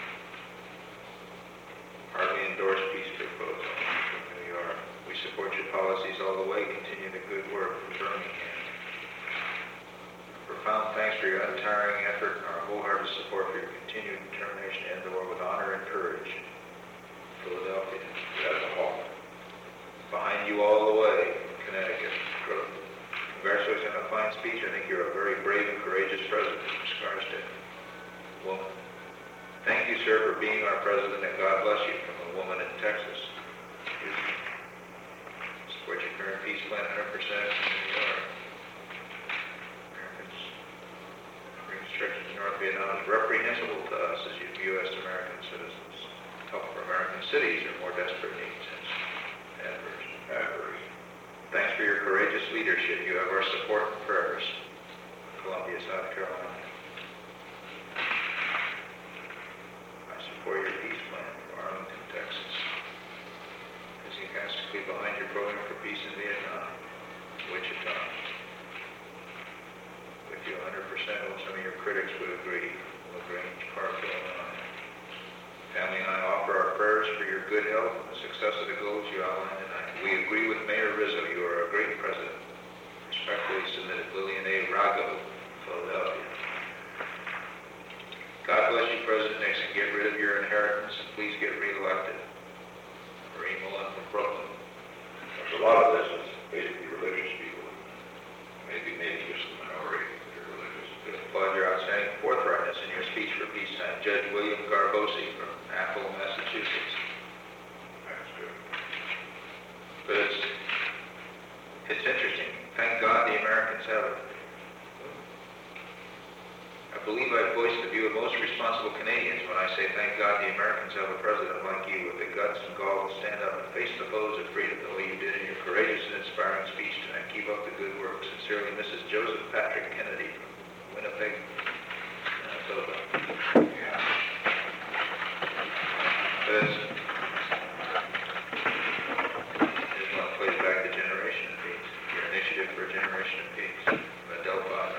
Hardly endorsed peace proposal from New York. We support your policies all the way. Continue the good work from Birmingham. Profound thanks for your untiring effort and our wholehearted support for your continued determination to end the war with honor and courage. Philadelphia. That's a hall. Behind you all the way, Connecticut. Congratulations on a fine speech. I think you're a very brave and courageous president, Ms. Scarsdale. Woman. Thank you, sir, for being our president, and God bless you, from a woman in Texas. Support your current peace plan 100% from New York. Americans, reconstruction in North Vietnam is reprehensible to us as U.S. American citizens. Help for American cities are more desperate needs. Adverse. Thanks for your courageous leadership. You have our support and prayers. Columbia, South Carolina. I support your peace plan for Arlington, Texas. Enthusiastically behind your program for peace in Vietnam. Wichita. With you 100%, what some of your critics would agree. LaGrange, Park, Illinois. Family and I offer our prayers for your good health and the success of the goals you outlined tonight. We agree with Mayor Rizzo. You are a great president. Respectfully submitted, Lillian A. Rago, Philadelphia. God bless you, President Nixon. Get rid of your inheritance and please get reelected. Marie Mullen from Brooklyn. There's a lot of this is basically religious people. Maybe just the minority that are religious. Applaud your outstanding forthrightness in your speech for peacetime. Judge William Garbosi from Athol, Massachusetts. That's good. But it's interesting. Thank God the Americans have it. I believe I voiced the view of most responsible Canadians when I say thank God the Americans have a president like you with the guts and gall to stand up and face the foes of freedom the way you did in your courageous and inspiring speech tonight. Keep up the good work. Sincerely, Mrs. Joseph Patrick Kennedy from Winnipeg, Manitoba. Yeah. for a generation of peace. But Delphi,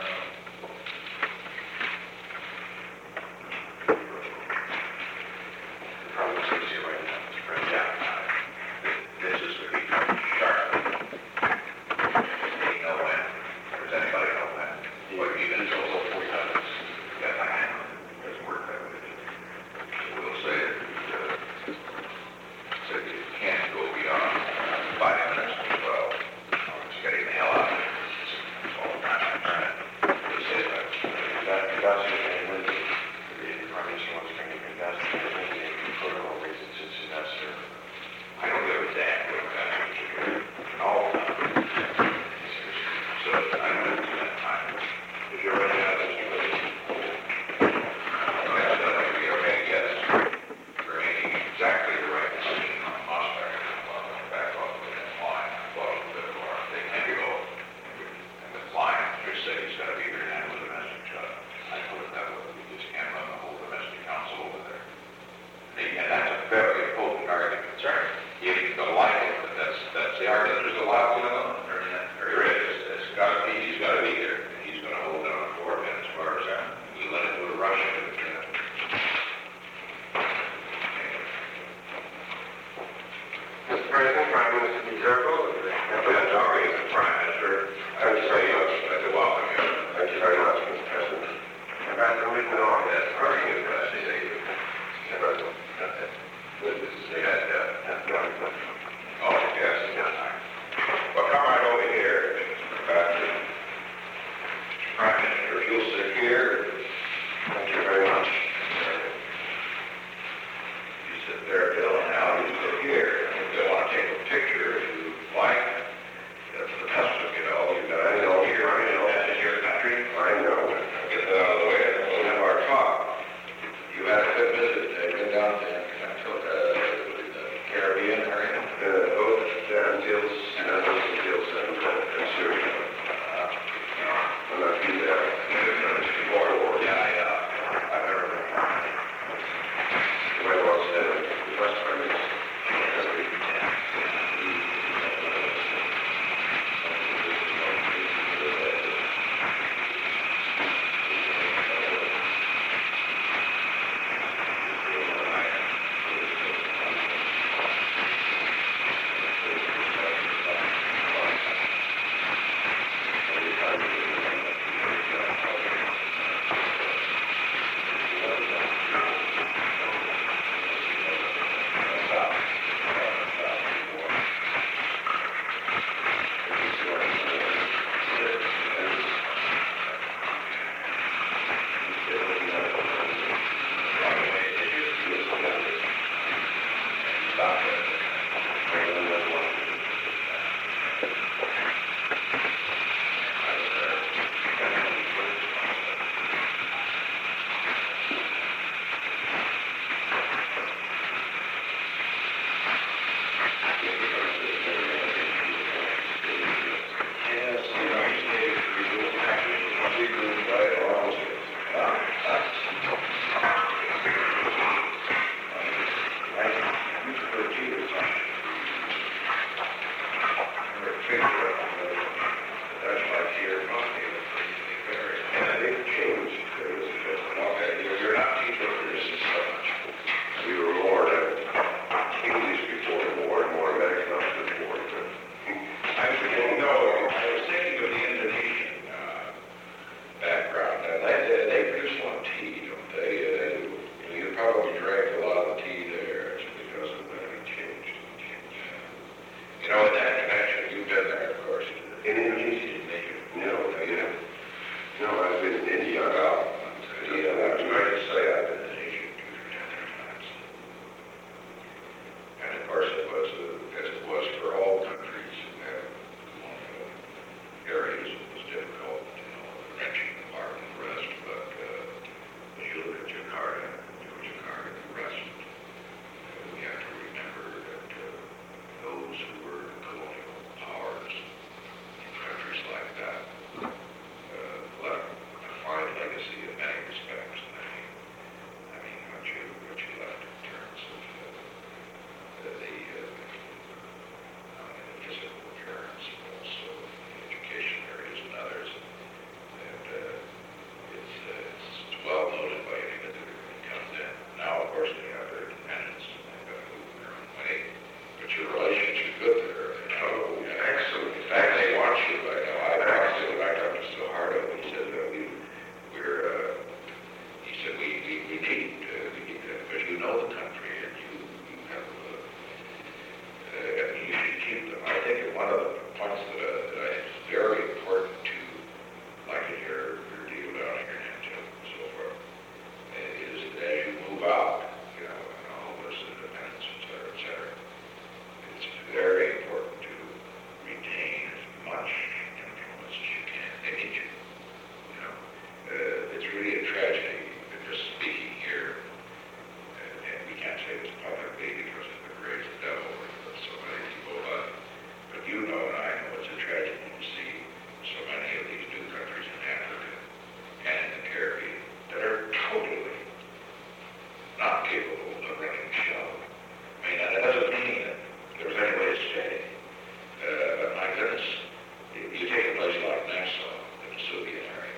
The problem is easy right now, Mr. President. This is to be sharp. You know when? Does anybody know when? What you been He's told? also 45 minutes. Yeah, I know. Doesn't work that way. So we'll say that you can't go beyond 5 minutes to 12. It's getting the hell out of it. It's all the time I'm trying to say that. Investigating Lindsay, the Prime Minister wants to investigate Lindsay and protocol reasons since that's her. I don't give a damn what that is. All the time. So I don't have that time. If you're ready now, Mr. President. You're making, yes, you're making exactly the right decision on Mosberg. Back off of that line, well, a little bit more, they can go. And the client just said he's gotta be here to handle the domestic judge. I put it that way, we just can't run the whole domestic council over there. And that's a very potent argument. That's right. You don't like it, but that's the argument. There's a lot going on. There is. He's gotta be there. He's gonna hold it on 4 minutes, as far as that. You let it go to Russia. Mr. President, Prime Minister Viterbo. That's all right, Mr. Prime Minister. I would say, I'd like to welcome you. Thank you very much, Mr. President. Ambassador Whitman, That's very good, I see you. Mr. President. Good to see you. Yeah. Oh, yes, yes. Well, come right over here, Mr. Ambassador. Prime Minister, if you'll sit here. Thank you very much. You sit there, Bill, and now you sit here. If you want to take a picture, if you like, that's the custom, you know. You got to go here, you know, that's in your country. I know. Get that out of the way, and we'll have our talk. You had a good visit, been down to the Caribbean area. Both Antilles and Syria. When I do that, Yeah, I've never been. when I was the West Indies, Education keep them. I think that one of the points that I think is very important to, like in your deal down in your Nantucket and so forth, is that as you move out, you know, and all this independence, et cetera, it's very important to retain as much influence as you can. They need you. You know, it's really a tragedy, just speaking here, and we can't say this publicly because it degrades the devil with so many people, but you know and I know it's a tragedy to see so many of these new countries in Africa and in the Caribbean that are totally not capable of running the show. I mean, that doesn't mean that there's any way to stay, but my goodness, you take a place like Nassau in the Soviet area.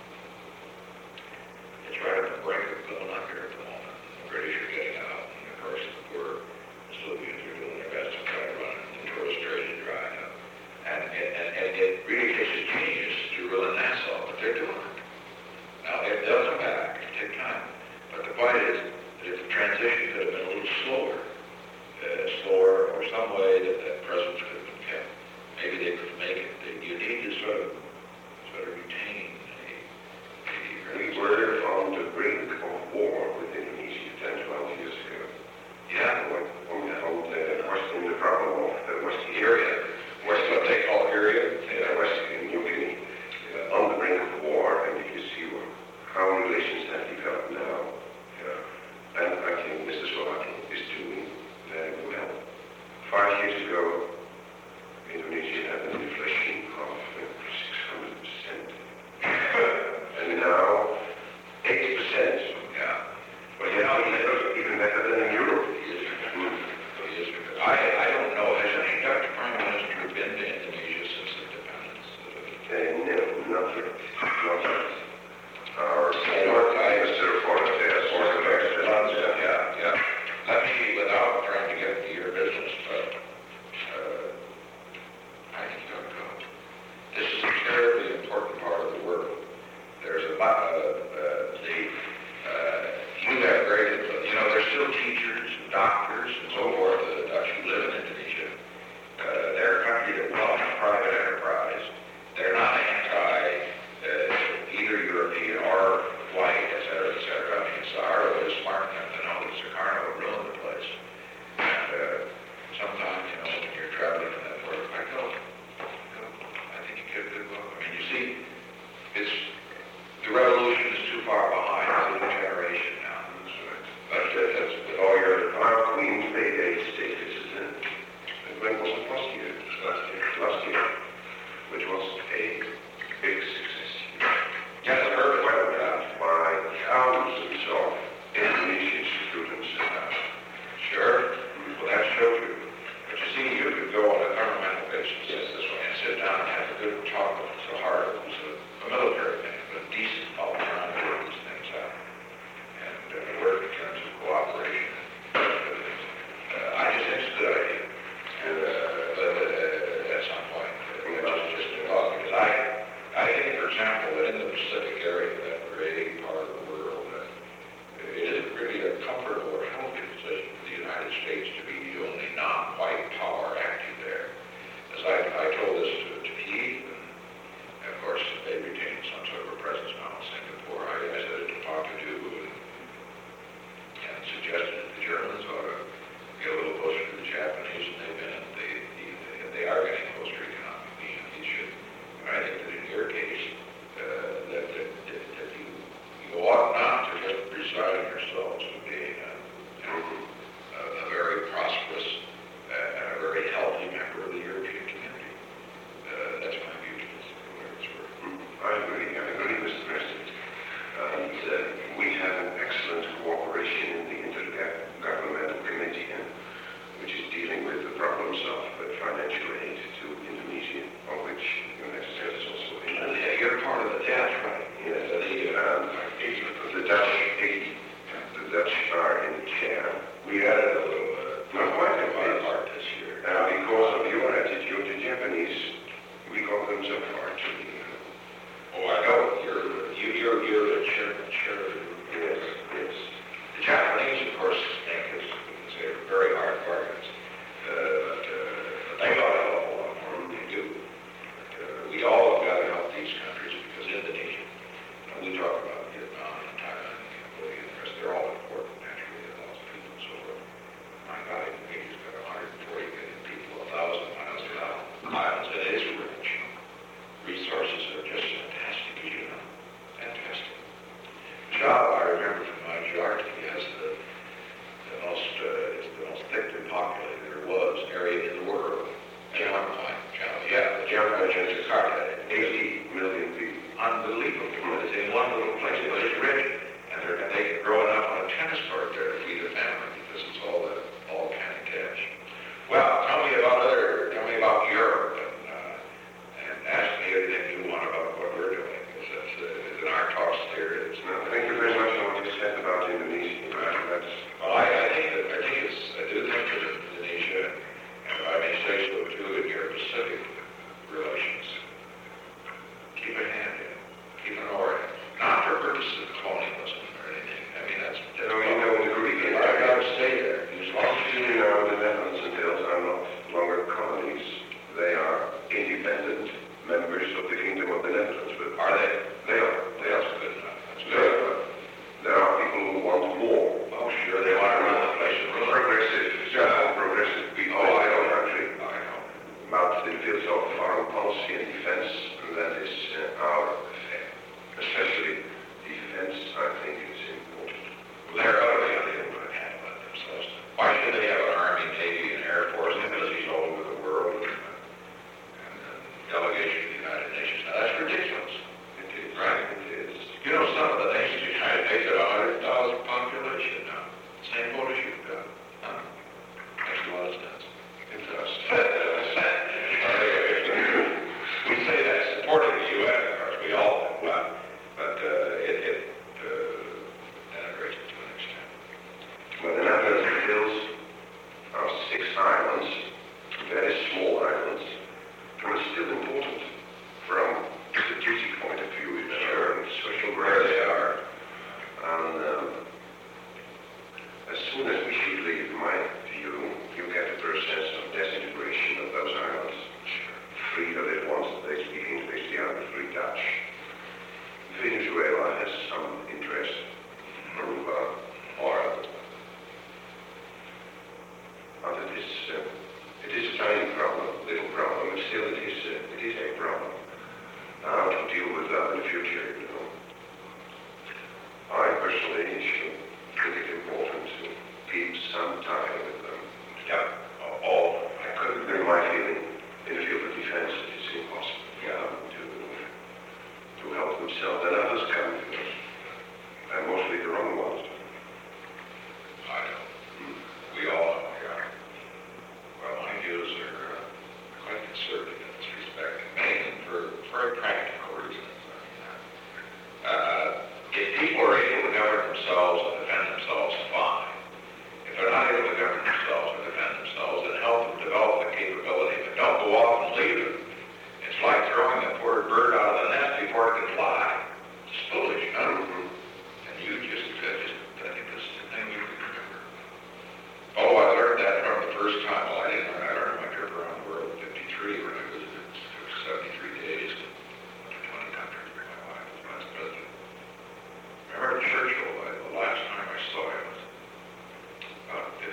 It's right on the brink of going under at the moment. The British are getting out, and of course, the Soviets are doing their best to try to run the tourist trade and dry up. And it really takes a genius to rule in Nassau, but they're doing it. Now, they'll come back, it'll take time. But the point is that if the transition could have been a little slower, or some way that presence could have been kept, maybe they could make it. You need to sort of retain a We were on the brink of war with Indonesia 10, 12 years ago. yeah. When in the problem of the West Area, what they call area, West New Guinea, on the brink of war, and you see how relations have developed now. And I think Mr. Slovakia is doing very well. 5 years ago, Indonesia had an inflation of 600%. And now, 8%. yeah. But you know, even better than in Europe. I don't know, has any Dutch Prime Minister been to Indonesia since independence? No, not yet. Not yet. Our Minister of Foreign Affairs, Yeah. Let me, without trying to get into your business, but I think you ought to go. This is a terribly important part of the world. There's you have great influence. You know, there's still teachers and doctors and so forth, the Dutch who live in Indonesia. They're a country that welcomes private enterprise. They're not anti either European or white, et cetera, et cetera. I mean, Sahara is smart enough to know that Sukarno would ruin the place. And sometimes, you know, when you're traveling in that part, I go. I think you get a good look. I mean, you see, the revolution is too far behind. It's a new generation now. But that's with all your our Queen paid a state visit, and when was it last year? Last year, which was a big success. yes, I heard it. Welcomed by thousands of Indonesian students. Sure. Well, that shows you. But you see, you could go on a governmental basis and sit down and have a good talk with Sahara, who's a military man, but a decent fellow trying to work these things out and work in terms of cooperation. I just think it's a good idea. At some point, just to talk, because I think, for example, that in the Pacific area, that great part of the world, it isn't really a comfortable or healthy position for the United States to be the only non-white power active there. As I told this to Keith, and of course they retain some sort of a presence now in Singapore. I said it to Pompidou and suggested that the Germans ought to get a little closer to the Japanese, and they've been, they are getting closer economically, and they should. And I think that in your case, that you ought not to just resign yourselves to being a very prosperous and a very healthy member of the European community. That's my view to this, whatever it's worth. I agree, Mr. President. And we have an excellent cooperation in the Intergovernmental Committee, which is dealing with the problems of financial aid to Indonesia, of which your United States is also in. Yeah, you're part of the Dutch, right? Yes, the Dutch are in the chair. We added a little Not quite a bit. part this year. Because of your attitude, the Japanese, we got them so far to Oh, I know. You're the chairman. Yes, yes. The Japanese, of course, think it's very hard bargains. But they ought Well, tell me about Europe and ask me anything you want about what we're doing, because it's in our talks here. It's No, thank you very much for what you said about Indonesia. That's, well, I do think that Indonesia, and I may say so too, in your Pacific relations, keep a hand in, keep an oar in, not for purposes of colonialism or anything. I mean, that's no, you know, in the Greek I gotta stay there. As long as you you know, the Netherlands and Wales are no longer colonies. They are independent members of the Kingdom of the Netherlands. But are they? They are. That's good enough. That's There good. are, there are people who want more. Oh, sure, they want to run the place and rule it. Progressive, progressive people Oh, I in our know. country. I know. About the fields of foreign policy and defense, and that is our affair. Especially defense, I think, is important. They're utterly unable to handle it themselves. Why should they have an Army, Navy, and Air Force embassies all over the world and delegation to the United Nations? Now, that's ridiculous. It is. Right. It is. You know, some of the nations, the United States have 100,000 population now. Same boat as you've got. Huh? Makes a lot of sense. It does. We say that supporting the U.S., of course, we all do, but it denigrates it to an extent. Well, the Netherlands and Wales are 6 islands, very small islands, and it's still important from a strategic point of view, and social Where gravity. they are. And as soon as we should leave, in my view, you get the first sense of disintegration of those islands. 3 of it once they speak English, the other 3 Dutch. Venezuela has some interest, Aruba, or but it is a tiny problem, little problem, but still it is a problem. How to deal with that in the future, you know. I personally think it important to keep some tie with them. Yeah. I couldn't In my feeling, in the field of defense, it is impossible to help themselves, and others come to us, and mostly the wrong ones. I know. We all know, yeah. Well, my views are quite conservative in this respect, mainly for very practical reasons. If people are able to govern themselves and defend themselves, fine. If they're not able to govern themselves and defend themselves, then help them develop the capability, but don't go off and leave them. It's like throwing a poor bird out of the nest before it can fly. It's foolish, you know? And you just, I think this is the thing you can remember. Oh, I learned that from the first time. Well, I didn't learn. I learned my trip around the world in 53 when I visited 73 days in 20 countries with my wife as vice president. I heard Churchill, the last time I saw him was about 58.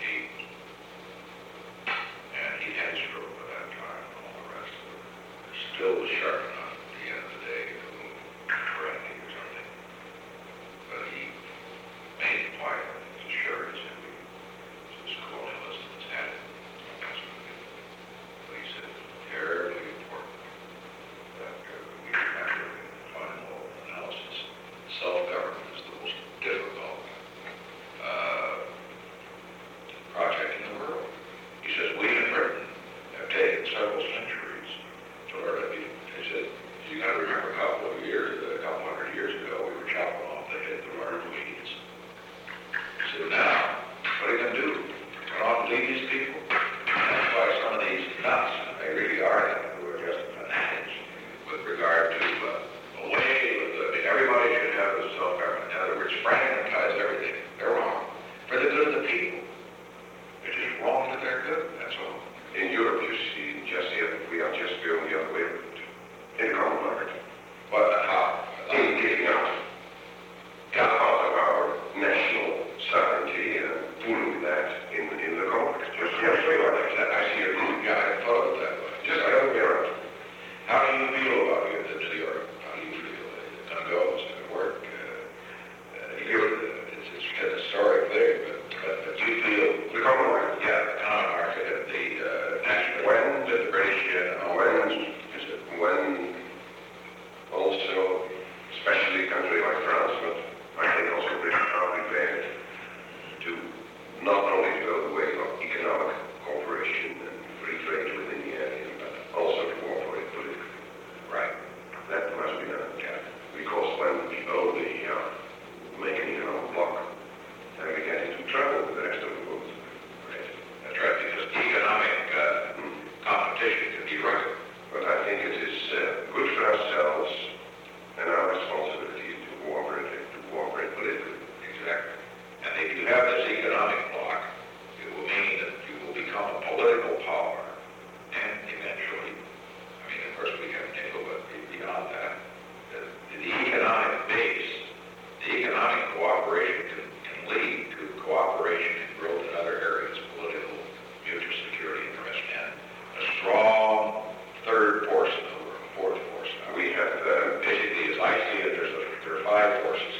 And he had a stroke by that time and all the rest of it. Still was sharp enough at the end of the day to correct me or something. But he made it quiet. His assurance that this colonialism has had it. But he said it's terribly important that we remember in the final analysis, self-government is the most difficult project in the world. He says, we in Britain have taken several centuries to learn it. He said, naval power, and eventually, I mean, of course, we have naval, but beyond that, the economic base, the economic cooperation can lead to cooperation and growth in other areas, political, mutual security interest, and a strong third force in the world, fourth force. We have, Basically, as I see it, there are five forces.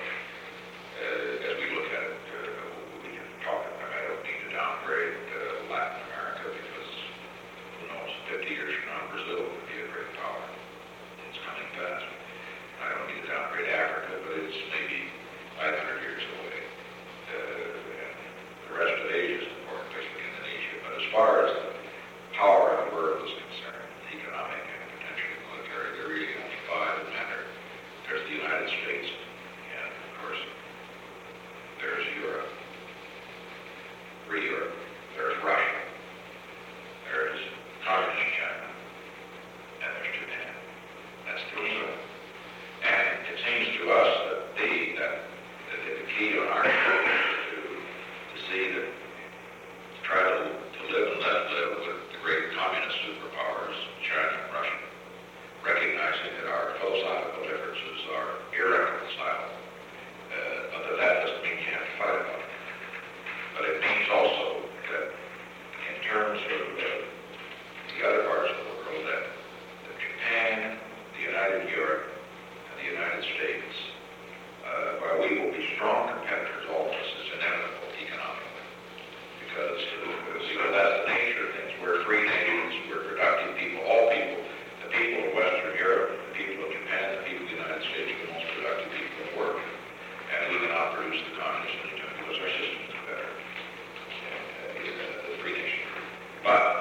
As we look at it, we can talk, I don't need to downgrade Latin America because, who knows, 50 years from now, Brazil would be a great power. It's coming fast. I don't need to downgrade Africa, but it's maybe 500 years away. And the rest of Asia is an important place, like Indonesia. But as far as the power of the world is concerned, economic and potentially military, there are really only five that matter. There's the United States, and of course, there's Europe, free Europe, there's Russia, there's Communist China, and there's Japan. That's the key. And it seems to us that the key to our is to see that, try to live and let live with the great communist superpowers, China and Russia, recognizing that our philosophical differences are irreconcilable. But that doesn't mean you have to fight about it. But it means also that in terms of the other parts of the world, that Japan, the United Europe, and the United States, while we will be strong competitors, all of us, is inevitable economically. Because that's the nature of things. We're free nations, we're productive people, all people, the people of Western Europe, the people of Japan, the people of the United States are the most productive people in the world. And we cannot produce the communists anytime because our system is better. The free nation. But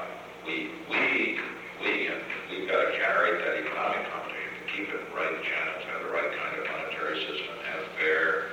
we've got to generate that economic competition to keep it in the right channels, have the right kind of monetary system, have fair,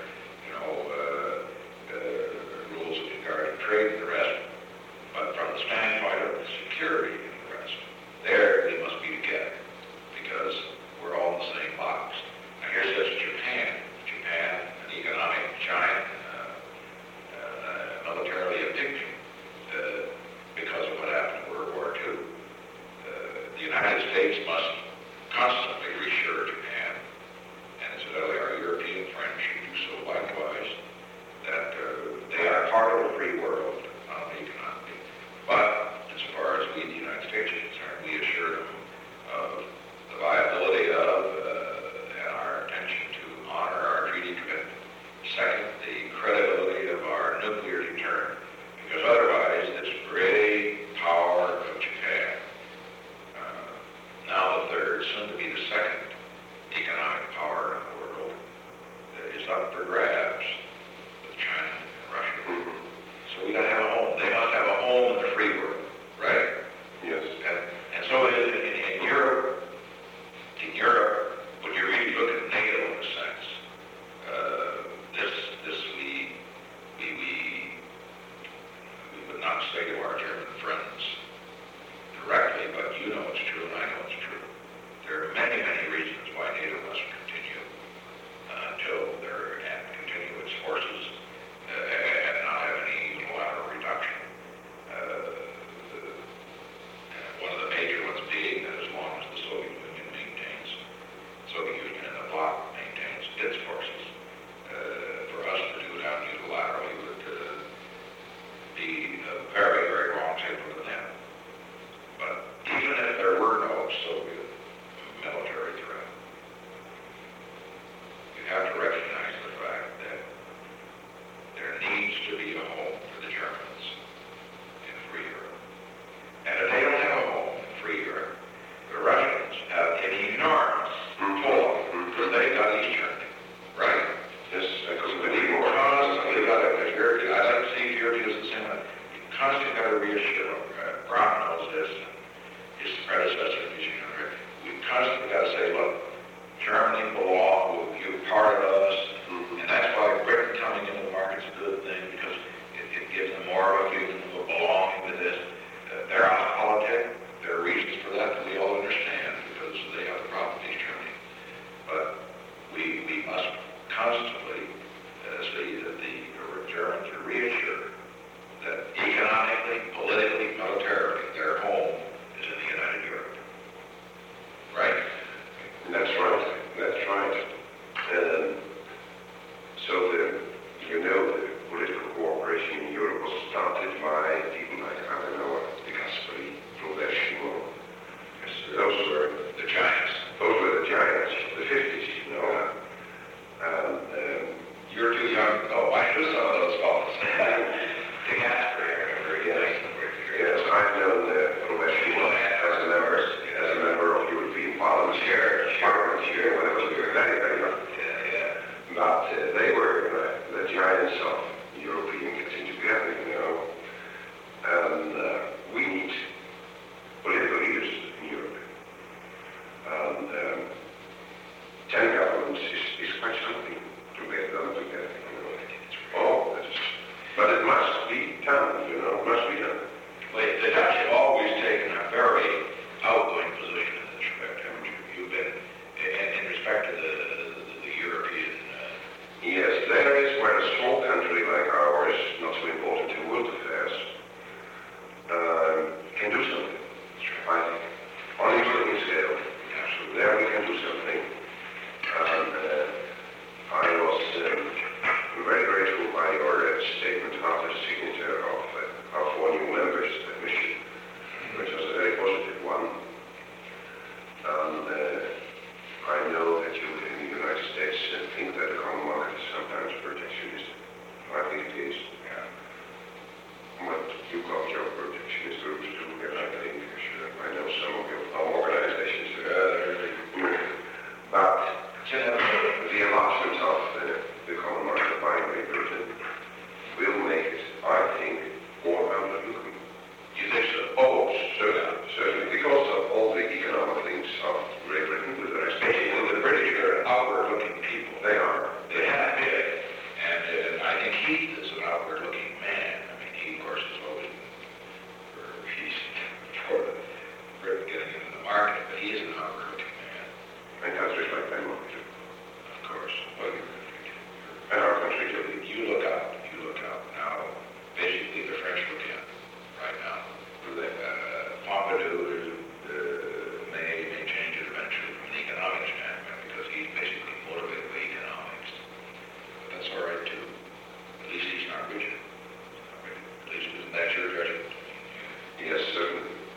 rules of regard to trade and the rest. But from the standpoint of security and the rest, there we must be together because we're all in the same box. Now here says Japan, an economic giant, militarily a victim because of what happened in World War II. The United States must constantly reassure Japan, and incidentally our European friends should do so likewise, that they are part of the free world, not only economically. But as far as we, the United States, are concerned, we assure them of the viability of and our intention to honor our treaty commitment. Second, the credibility of our nuclear deterrent, because otherwise this great power of Japan, now the third, soon to be the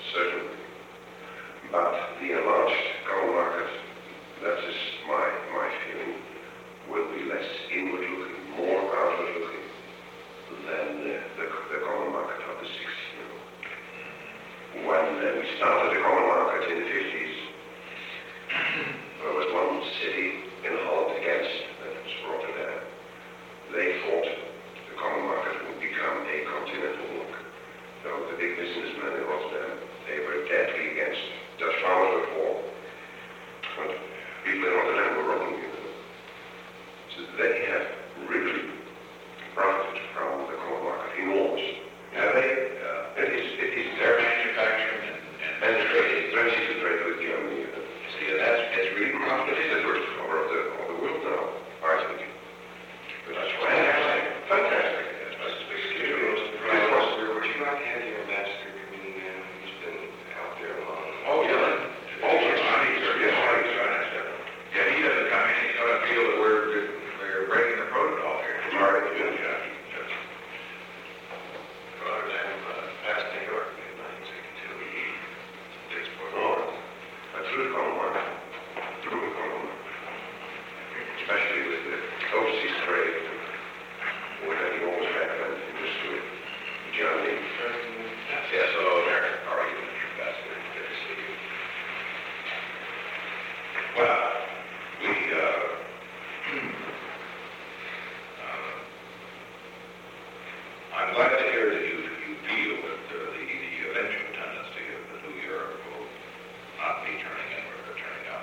certainly. But the enlarged common market, that is my feeling, will be less inward-looking, more outward-looking than the common market of the 60s. When we started the common market in the 50s, there was one city in Holland against, that was Rotterdam. They thought the common market would become a continental bloc. So the big businessmen in Rotterdam, they were deadly against. Dutch farmers were for. But people in Rotterdam were wrong, So they have really profited from the common market enormously. Have they? It is Their manufacturing and trade. It's very easy to trade with Germany. see, it's really It profitable. is the first power of the world now, I think. But that's why fantastic. Excuse me, Mr. President, would you like to have your ambassador come in now? He's been out there long. Oh, yeah. Oh, yes, yeah, he doesn't come in, he's gonna feel that we're breaking the protocol here. All right, yeah. Past New York in 1962. Takes part. Oh, that's really common market. Really common market. Especially with the overseas trade. We had enormous background industry. Germany. Yes, hello there. How are you, Mr. Ambassador? Good to see you. Well, I'm glad to hear that you feel that the eventual tendency of the new Europe will not be turning inward but turning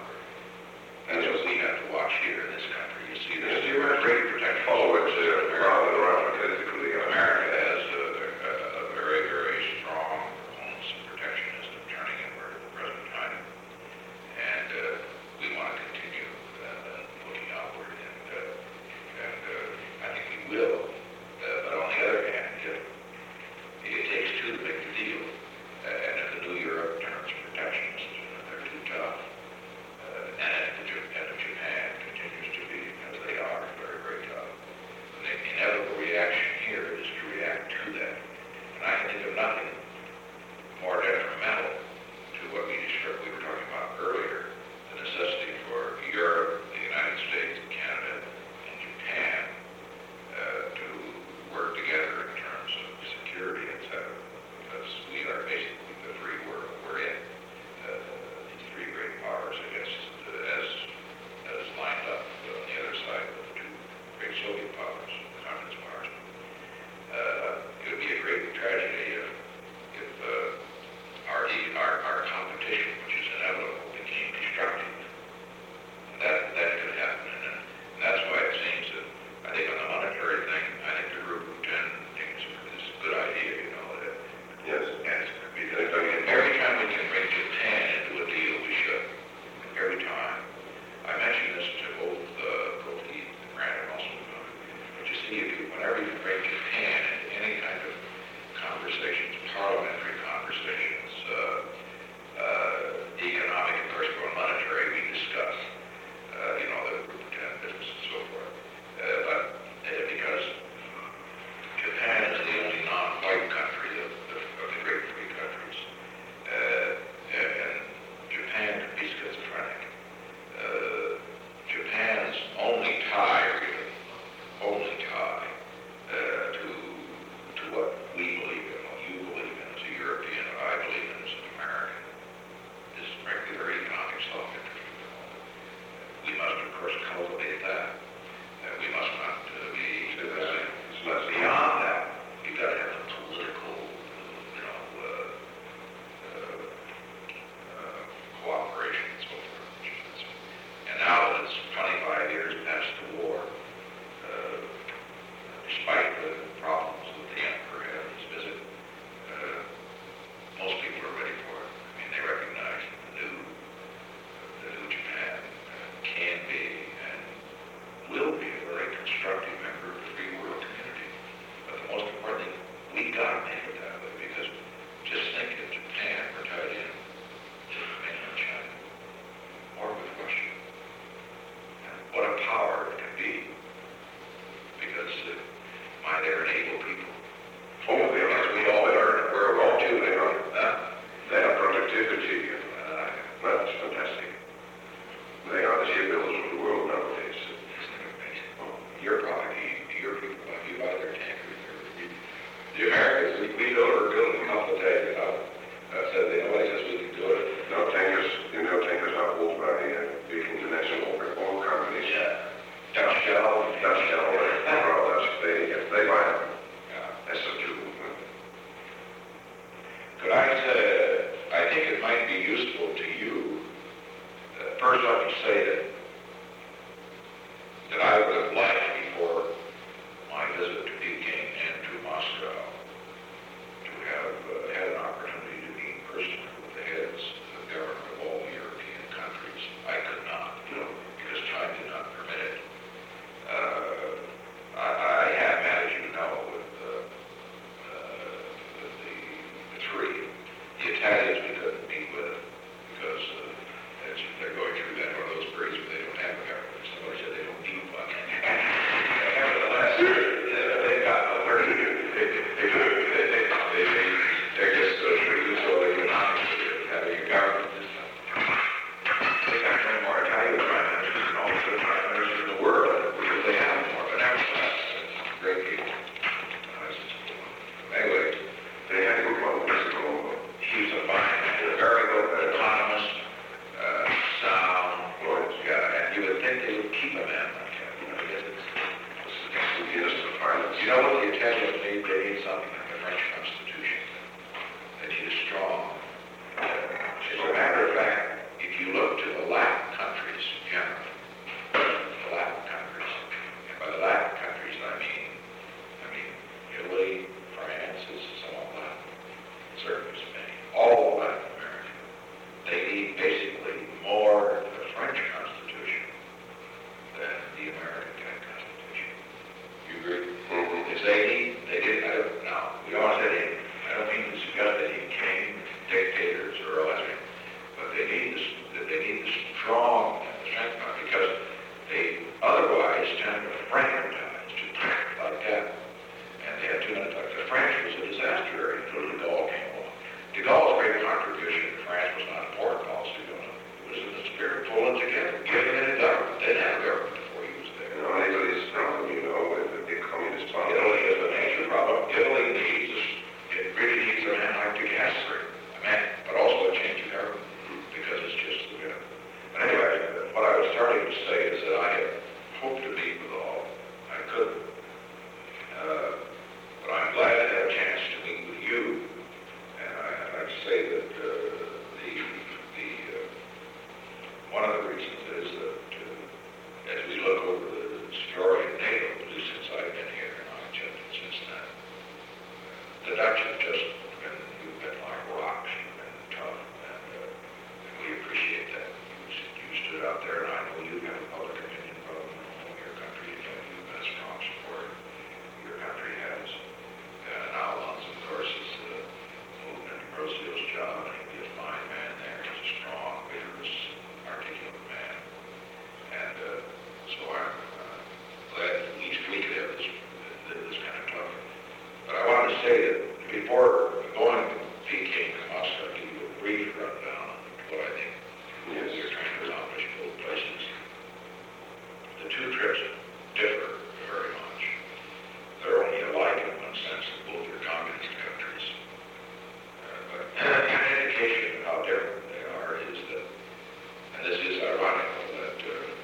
useful to you. First, let me say that I would have liked before my visit to Peking and to Moscow to have had an opportunity to meet personally with the heads of government of all European countries. I could not, because time did not permit it. I have met, as you know, with the three. The Italians we couldn't meet with because they're going through that one of those periods where they don't have a government. Somebody said they don't need one. Nevertheless, they've got the they're just pretty so they're not having a government this time. They got many more Italian prime ministers and all the other prime ministers in the world because they have more. But nevertheless, great people. Anyway, They had to go on Mexico. he's a fine, very good, autonomous, sound, yeah, and you would think they would keep a man like that. The Minister of Finance. You know what the Italians need? They need something like the French Constitution. They need a strong. As a matter of fact, if you look to the Latin countries generally, the Latin countries, and by the Latin countries I mean Italy, France is somewhat Latin, certainly Spain, all of Latin America. They need basically more of the French Constitution than the American Constitution. You agree? Because they did, we don't say I don't mean to suggest that he became dictators or anything, but they need the strong strength because they otherwise tend to fragmentize like that. And they had too much, like the French was a disaster until de Gaulle came along. De Gaulle's great contribution to France was not foreign policy, it was in the spirit of pulling together, giving it a government. They didn't have a government before he was there. Italy is problem, with the big communist problem. Italy is a major problem. Italy it really needs a man like De Gasperi, but also a change of government, because it's just, But anyway, what I was starting to say is that I had hoped to meet with all. I couldn't. But I'm glad to have a chance to meet with you. And I'd like to say that one of the reasons is that as we look over the story of NATO, at least since I've been here, and I've jumped in since then, the Dutch have just you've been like rocks, you've been tough, and we appreciate that. You stood out there, and I know you have a public opinion problem in your country, and you've been a strong supporter. Your country has. Now Alonso, of course, is moving into Rosio's job, and he'll be a fine man there. He's a strong, vigorous, articulate man. And so I'm glad at least we could have this kind of talk. But I wanted to say that before going to Peking and Moscow, I'll give you a brief rundown of what I think you're trying to accomplish in both places. The two trips differ very much. They're only alike in one sense that both are communist countries. But an indication of how different they are is that, and this is ironical, that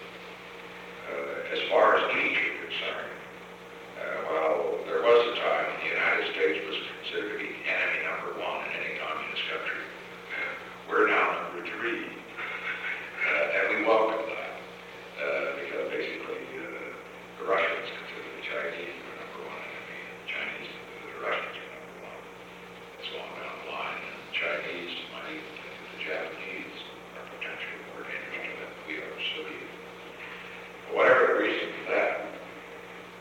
as far as each are concerned, while there was a time when the United States was considered to be enemy number one in any communist country, we're now number three. And we welcome that, because basically the Russians consider the Chinese number one enemy, and the Chinese consider the Russians number one. It's on down the line, and the Chinese might even think that the Japanese are potentially more dangerous to them than we are, so for whatever the reason for that,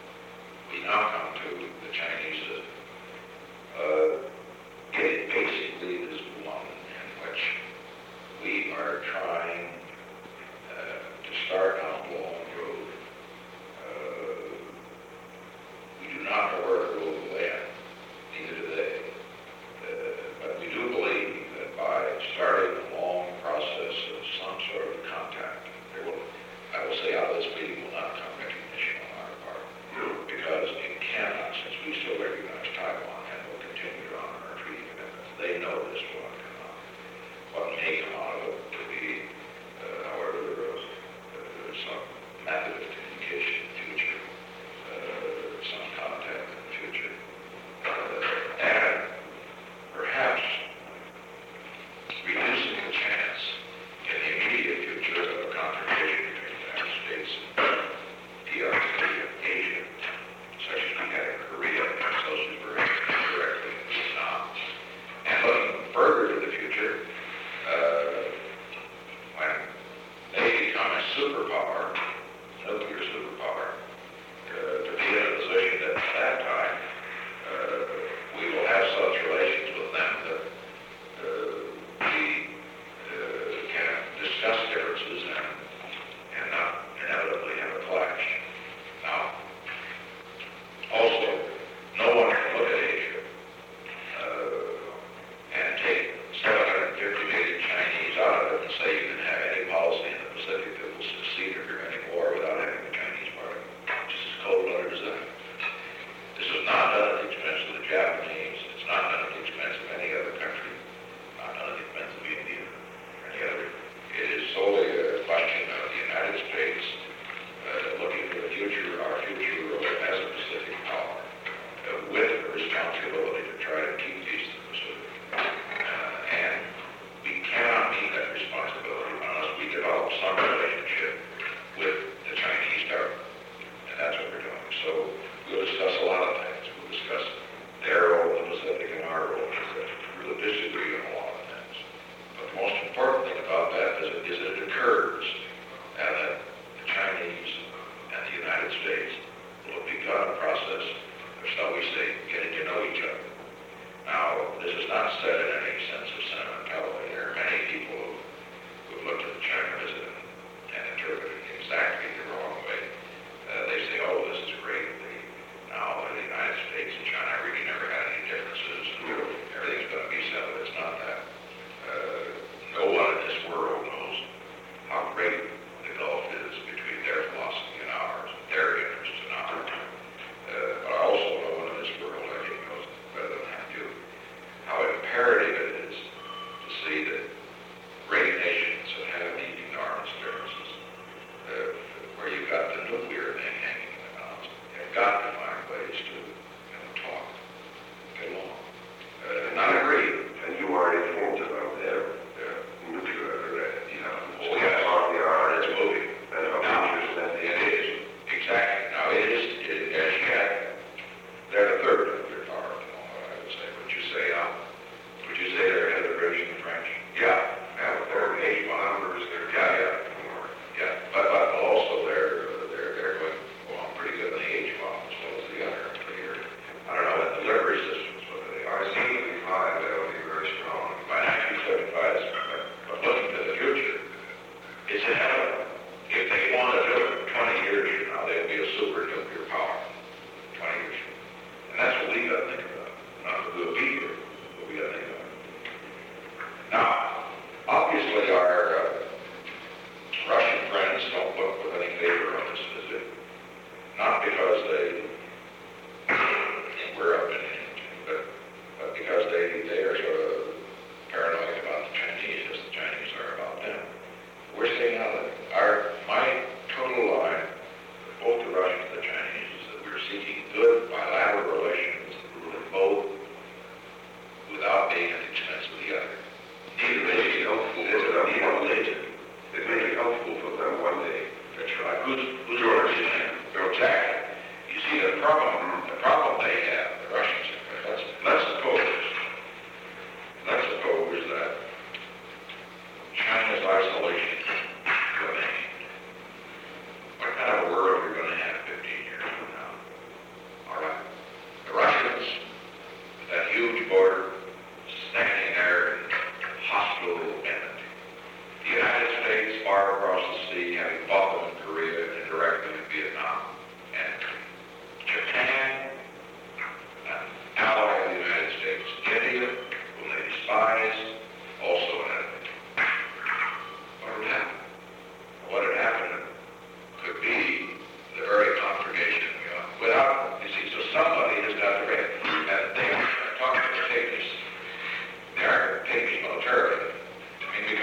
Now, obviously, our Russian friends don't look with any favor on this visit, not because they we're up in it, but because they are sort of paranoid about the Chinese as the Chinese are about them. We're saying now that my total line, both the Russians and the Chinese, is that we're seeking good bilateral relations with both without being at the expense of the other. It may be helpful for them one day. It may be helpful for them one day. That's right. Who's yours? Exactly. You see, the problem they have, the Russians have, let's suppose that China's isolation remained. What kind of a world are we going to have 15 years from now? All right. The Russians, that huge border, standing there in hostile enmity. The United States, far across the sea, having fought them in Korea and directly in Vietnam. And Japan, an ally of the United States. India, whom they despise, also an enemy. What would happen? What would happen could be the very confrontation we are. Without, you see, so somebody has got to read. And they are talking to the Tapies. They aren't Tapies militarily. I mean,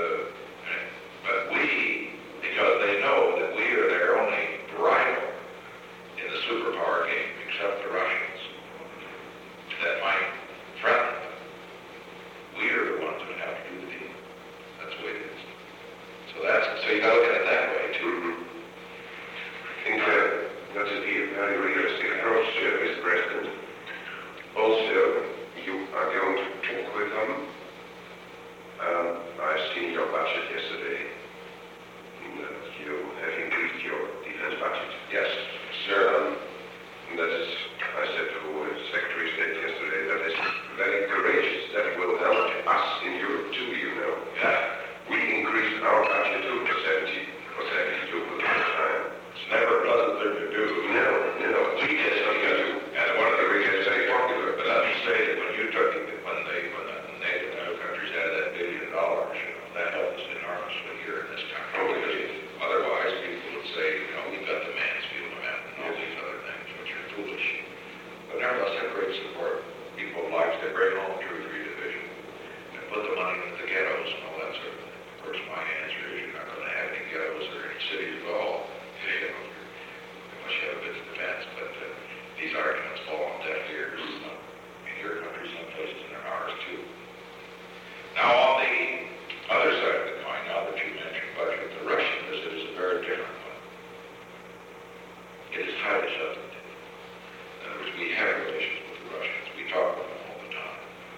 because they know that we are their only rival in the superpower game, except the Russians, that might threaten them. We are the ones who have to do the deal. That's the way it is. So you got to look at it that way, too. I think that is a very realistic approach, Mr. President. Also, you are going to talk with them. I've seen your budget yesterday. You have increased your defense budget. Yes, sir. That is, I said to the Secretary of State yesterday, that is very courageous. That will help us in Europe too, you know. Yeah. We increased our budget too to 70 or 72 for the first time. It's never a pleasant thing to do. No. We did something to, and one of the reasons very popular. But let me say that when the NATO countries had that $1 billion, that helped us enormously here in this country. Oh, it did. Otherwise, people would say, we've got the Mansfield Amendment and all these other things, which are foolish. But nevertheless, have great support. People like to bring home Troop 3 Division and put the money into the ghettos and all that sort of thing. Of course, my answer is you're not going to have any ghettos or any cities at all. Unless you have a bit of defense. But these arguments fall on deaf ears in your country, some places, and in ours too. Now, on the other side of the coin, now that you mentioned budget, the Russian visit is a very different one. It is highly substantive. In other words, we have relations with the Russians. We talk with them all the time.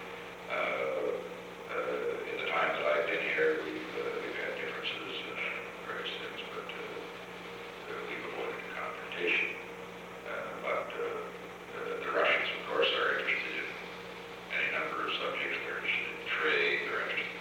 In the time that I've been here, we've had differences in various things, but we've avoided confrontation. But the Russians, of course, are interested in any number of subjects. They're interested in trade. They're interested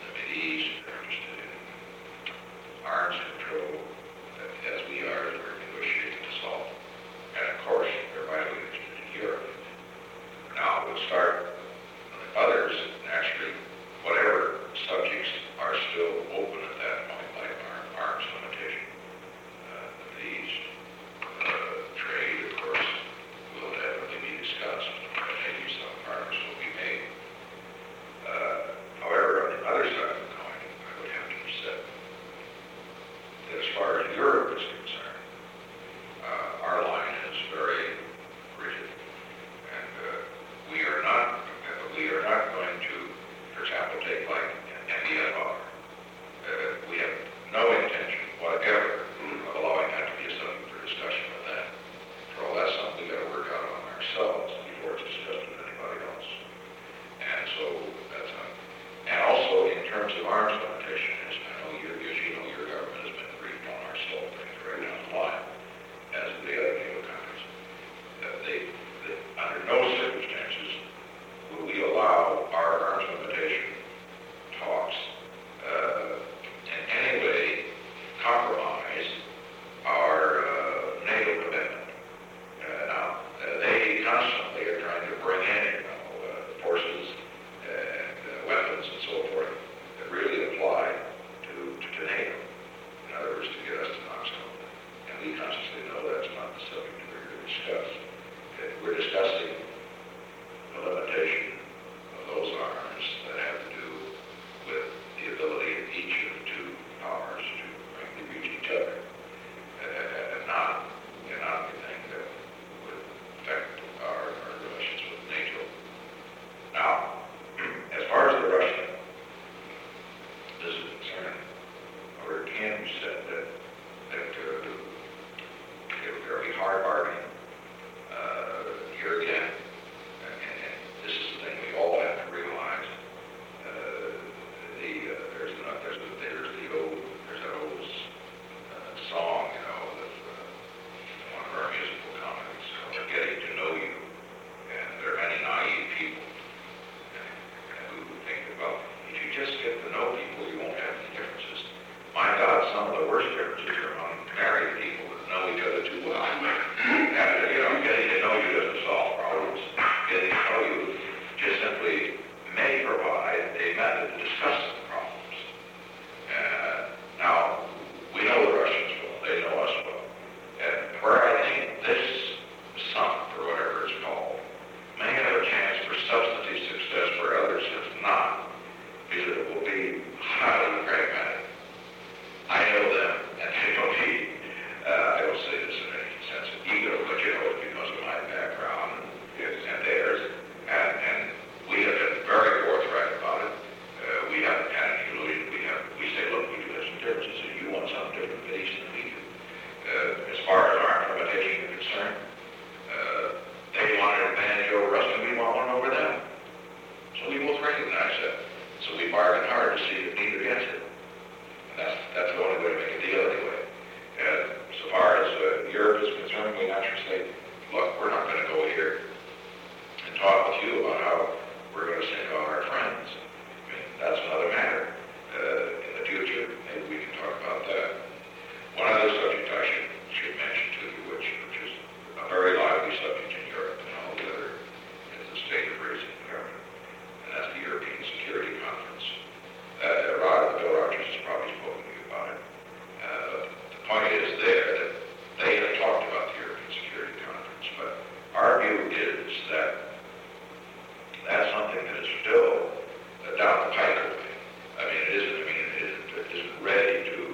is a concern. Or Kim said that it would be hard bargaining here again. And this is the thing we all have to realize. There's that old song, you know, one of our musical comedies, called Getting to Know You. And there are many naive people who think about, if you just get to know people, you won't have any differences. My God, some of the worst differences are among married people that know each other too well. And, you know, getting to know you doesn't solve problems. Getting to know you just simply may provide a method to discuss the problems. Now, we know the Russians well. They know us well. And where I think this summit, or whatever it's called, may have a chance for substantive success where others have not, is that it will be highly pragmatic. I know them, and they know me. I don't say this in any sense of ego, but you know, it's because of my background and theirs. And we have been very forthright about it. We haven't had any illusion. We say, look, we do have some differences, and you want something different than each than we do. As far as our implementation is concerned, they want an advantage over us, and we want one over them. So we both recognize that. So we bargain hard to see if neither gets it. And that's the only way to make a deal anyway. And so far as Europe is concerned, we naturally say, look, we're not going to go here and talk with you about how we're going to sink on our friends. I mean, that's another matter. In the future, maybe we can talk about that. One other subject I should mention to you, which is a very lively subject in Europe and all the other, is the state of raising the government. And that's the European Security Conference. Bill Rogers has probably spoken to you about it. The point is there that they have talked about the European Security Conference, but our view is that that's something that is still down the pike away. I mean, it isn't ready to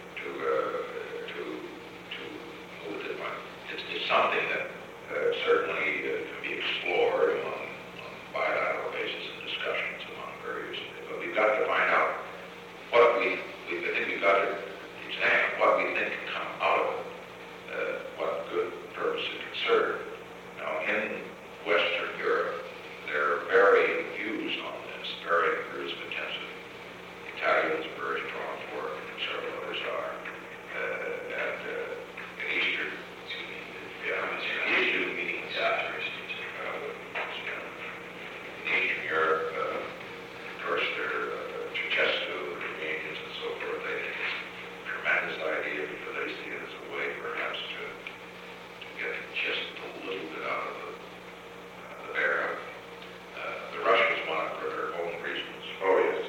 move it. It's something that certainly can be explored on bilateral basis and discussions among various. But we've got to find out what I think we've got to examine what we think can come out of it, what good purpose it can serve. Now, in Western Europe, there are varying views on this, varying views of intensity. The Italians are very strong for it, and several others are. In Eastern, Eastern meetings, in Eastern Europe, of course, there are Ceausescu, the Romanians, and so forth. They think it's a tremendous idea because they see it as a way, perhaps, to get just a little bit out of the bear. The Russians want it for their own reasons. Oh, yes.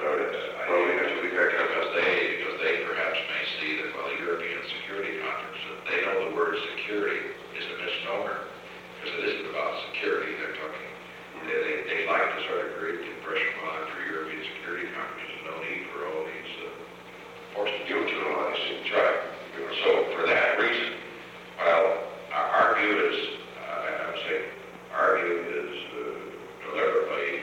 Because they perhaps may see that, well, the European Security Conference, that they know the word security is a misnomer, because it isn't about security. They're talking, they like to sort of create the impression, well, after European Security Conference, there's no need for all these forces to utilize. That's right. So for that reason, well, our view is, I would say, our view is deliberately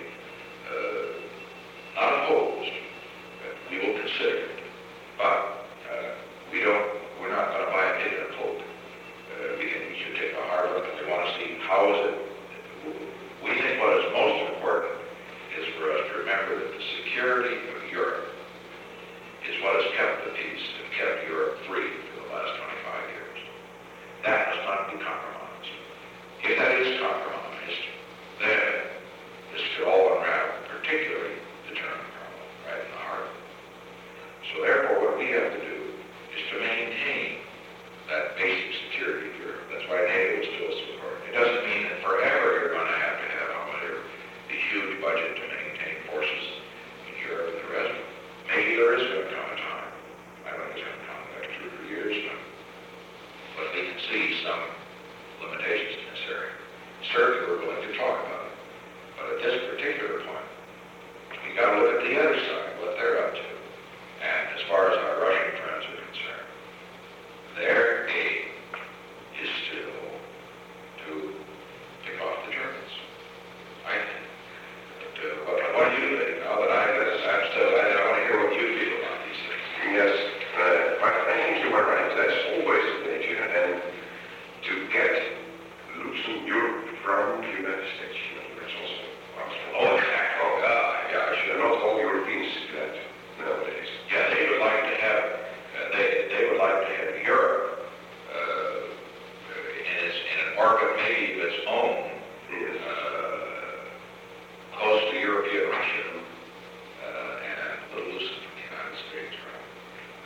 not opposed. We will consider it, but we're not going to buy a ticket and hope. We think we should take a hard look, and we want to see how is it. We think what is most important is for us to remember that the security of Europe is what has kept the peace and kept Europe free for the last 25 years. That must not be compromised. If that is compromised, then this could all unravel, particularly the German problem, right in the heart. So therefore, what we have to do is to maintain that basic security of Europe. That's why NATO is still so important. It doesn't mean that forever you're going to have a huge budget to maintain forces in Europe and the rest. Maybe there is going to come a time. I don't think it's going to come like 2 or 3 years now. But we can see some limitations in this area. Certainly we're willing to talk about it. But at this particular point, we got to look at the other side, what they're up to. And as far as our Russian friends are concerned, their aim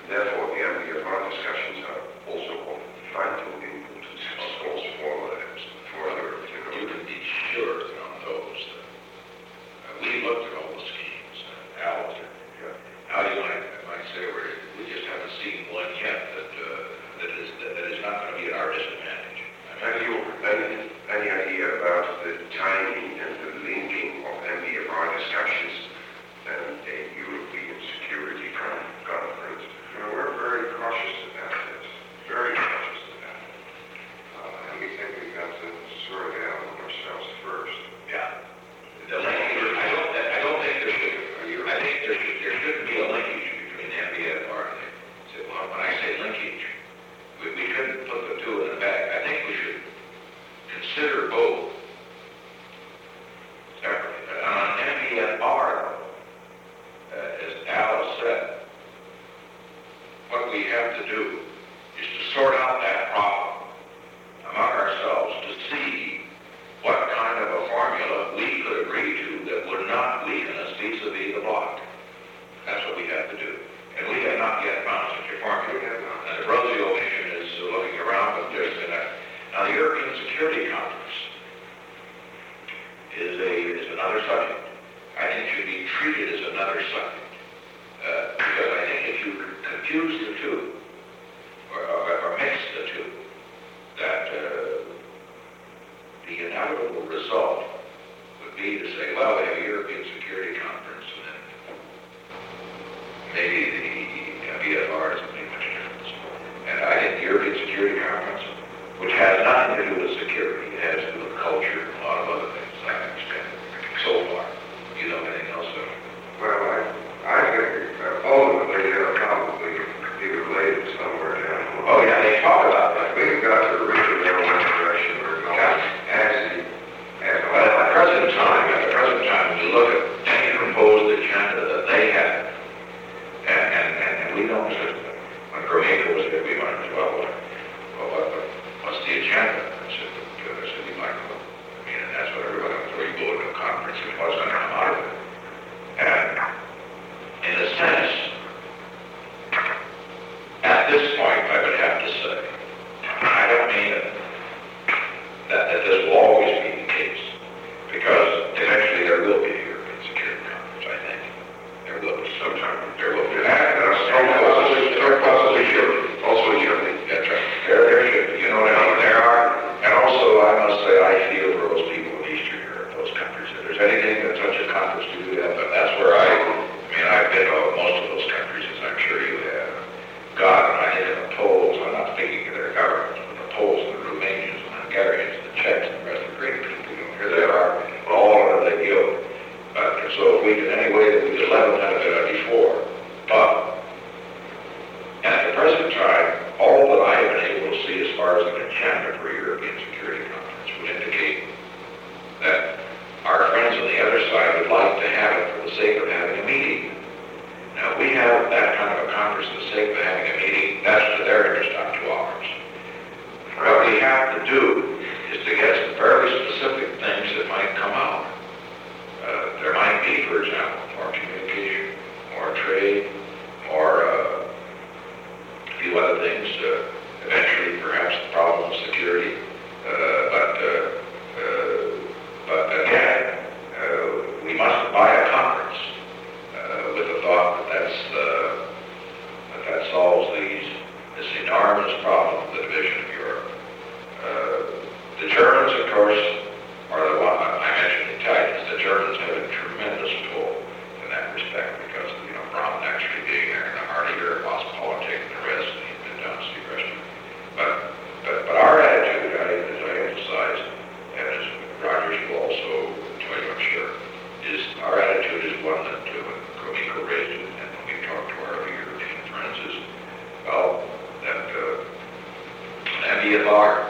Therefore, the MBFR discussions are also of vital importance, of course, for other, You can be sure that on those, we looked at all the schemes, Al, how do you might say, we just haven't seen one yet that is not going to be at our disadvantage. Have you any idea about the timing and the linking of MBFR discussions and a European security conference? We're very cautious about this, very cautious about it. And we think we've got to sort it out on ourselves first. Yeah. The linkage, I don't think there should, I think there shouldn't be a linkage between the MBFR and when I say linkage, we shouldn't put the two in the bag. I think we should consider both separately. But on MBFR, as Alice said, what we have to do is to sort out that problem among ourselves to see what kind of a formula we could agree to that would not weaken us vis-a-vis the bloc. That's what we have to do. And we have not yet found such a formula. And the Roosevelt Mission is looking around, but there's been now the European Security Conference is another subject. I think it should be treated as another subject. Because I think if you confuse the two, or mix the two, that the inevitable result would be to say, well, we have a European Security Conference, and then maybe the MBFR doesn't make much difference. And I think the European Security Conference, which has nothing to do with security, it has to do with culture and a lot of other things, I understand, so far. You know anything else? Well, I think ultimately they'll probably be related somewhere down the line. Oh, yeah, they talk about that. We've got to really know what direction we're going But at the present time, when you look at any proposed agenda that they have, and we don't just, when Gromyko was here, we wondered, what's the agenda? I said, we might know. I mean, and that's what everybody was where you go to a conference and what's going to come out of it. And in a sense, at this point, I would have to say, I don't mean that this will always be the case, because eventually there will be a European Security Conference, I think. There will be sometime. There will be. There possibly should be. Also should be. That's right. There should be. You know what I mean? There are. And also, I must say, I feel for those people in Eastern Europe, those countries. If there's anything that such a conference to do that, but that's where I've been to most of those countries, as I'm sure you have. God, when I think of the Poles, I'm not speaking of their governments, but the Poles and the Romanians and the Hungarians and the Czechs and the rest of the Greek people, here they are, all under the yoke. So if we did any way that we could level that a bit before. But at the present time, all that I have been able to see as far as an agenda for a European Security Conference would indicate that our friends on the other side would like to have it for the sake of having a meeting. Now, we have that kind of a conference for the sake of having a meeting. That's to their interest, not to ours. What we have to do is to get some fairly specific things that might come out. There might be, for example, more communication, more trade, more a few other things. Eventually, perhaps the problem of security. But again, we must buy a conference with the thought that solves this enormous problem of the division of Europe. The Germans, of course, are the one I mentioned. The Italians. The Germans have a tremendous pull in that respect because Braun actually being there in the heart of Europe, lost politics and the rest, and he's been down to see restaurant. But our attitude, as I emphasize, and as Rogers will also tell you, I'm sure, is our attitude is one that when Gromyko raised it, and when we talked to our European friends, is well that MBFR,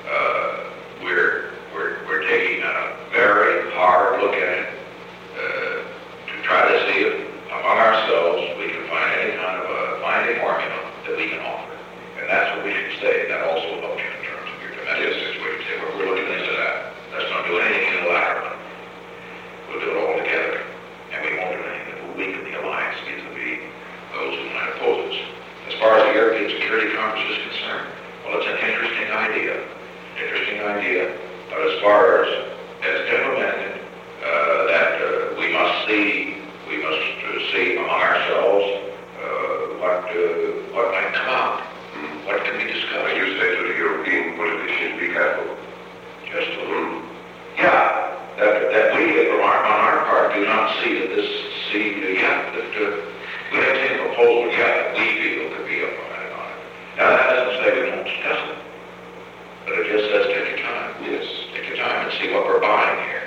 we're taking a very hard look at it to try to see if among ourselves we can find any kind of a formula that we can offer. And that's what we should say. That also helps you in terms of your domestic situation. Say, we're looking into that. Let's not do anything unilaterally. We'll do it all together. And we won't do anything that will weaken the alliance vis-a-vis those who might oppose us. what might come out, what can be When discussed. you say to the European politicians, be careful. Just a little. Yeah, that we on our part do not see that we haven't seen a proposal yet that we feel could be implemented on it. Now, that doesn't say we won't discuss it, but it just says take your time. Yes. Take your time and see what we're buying here.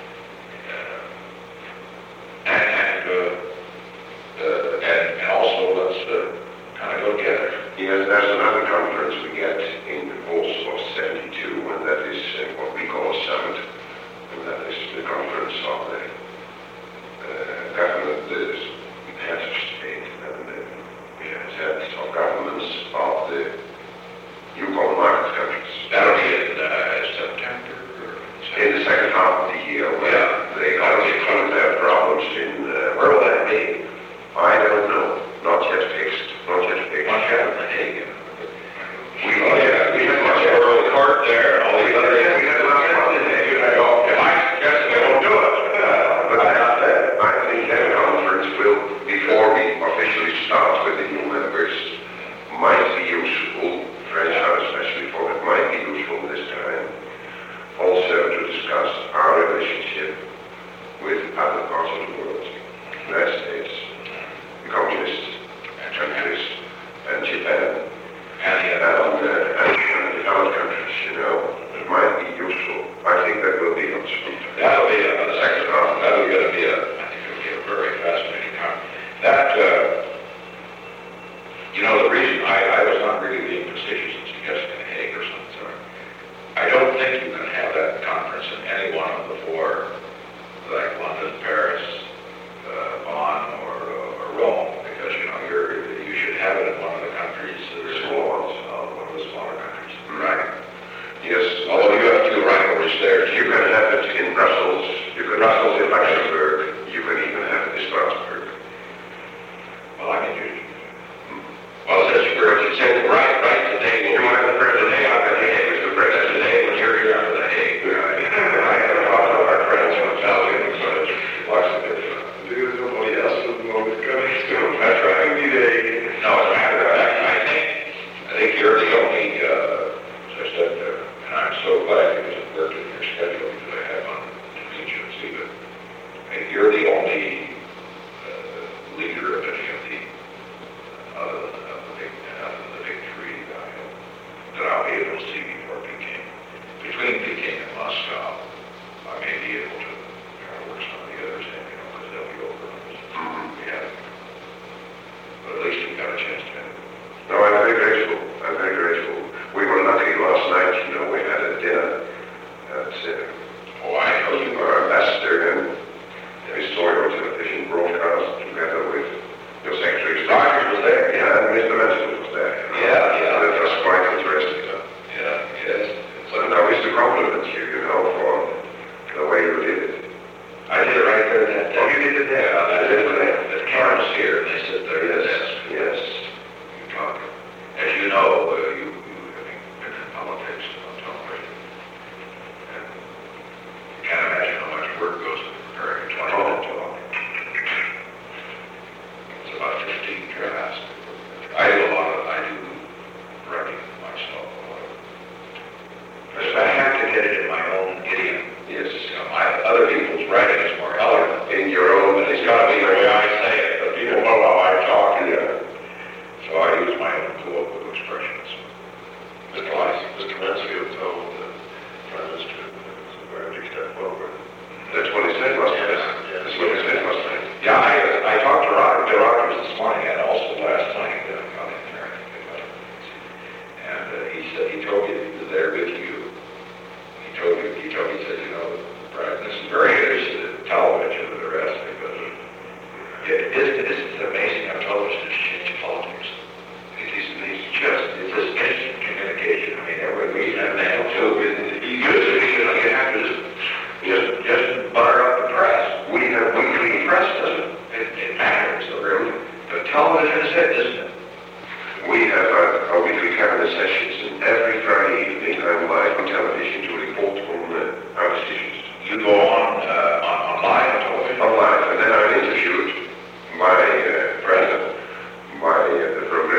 And also let's kind of go together. Yes, there's another conference we get in also 72, and that is what we call a summit. And that is the conference of the government, the heads of state, and the heads of governments of the Yukon market countries. That'll be in September. In the second half of the year, where they conclude their problems in, Where will that be? I don't know, not yet fixed, not yet fixed. One shot in the Hague. We had much Earl Cart there and all these other. we had last month in Hague. If I suggest we don't do it, But I think that conference will, before we officially start with the new members, might be useful, French especially for it, might be useful this time, also to discuss our relationship with other parts of the world, United States, the communist countries, and Japan, and the and the other countries, you know, it might be useful. I think that will be useful. that'll be the second half. That'll going to be I think it'll be a very fascinating time. That, the reason I was not really being facetious in suggesting the Hague or something. So I don't think you can have that conference in any one of the four, like London, Paris, Bonn, or Rome, because you should have it in one of the countries that are small, one of the smaller countries. Right. Yes. Although you have two rivalries there. You can have it in Brussels, you can have it in Luxembourg, you can even have it in Strasbourg. Well, I mean, well, that's where you said right today. You want to press today on the Hague, Mr. President. Today, when you're here under the Hague, I have talked to our friends from Belgium, so it's lots of it. Because nobody else at the moment coming to. That's right. We need a. No, as a matter of fact, I think you're the only, as I said, and I'm so glad because it worked in your schedule that I have on contingency, but I think you're the only leader of any of the other than the big three that I'll be able to see before Peking. Between Peking and Moscow, I may be able to try to work some of the others in, because they'll be over. We haven't. But at least we got a chance to have it. No, I'm very grateful. I'm very grateful. We were lucky last night, we had a dinner at Oh, I know you were. our ambassador and historical television broadcast together with your secretary. Rogers was there. Yeah, and Mr. Mansfield was there. Yeah. That was quite interesting. Yes. And I wish to compliment you, for the way you did it. I did it right there that day. Oh, you did it there? Yeah, I did it there. the cameras here, and they sit there at the desk. Yes. You talk. As you know, you having been in politics on television. And you can't imagine how much work goes into preparing a 20-minute talk. It's about 15 drafts. I do writing myself a lot. I have to get it in my own idiom. Yes. Other people's writing is more elegant. In your own, But it's got to be the way I say it, but people know how I talk. So I use my own colloquial expressions. Mr. Weiss. Mr. Mansfield told the Prime Minister it was a very big step forward. That's what he said last night. Yes. That's what he said last night. Yeah, I talked to Rogers this morning and also last night. And he told me he was there with you. He told me, he said, Brian, this is very interested in television and the rest because it's amazing how television has changed politics. It's just instant communication. I mean, everybody reads that mail too. You used to be, you have to just butter up the press. We have weekly Press doesn't, it matters, really. But television is it, isn't it? We have our weekly cabinet sessions, and every Friday evening I'm live on television to report on our decisions. You go on live on television? On live, and then I'm interviewed by the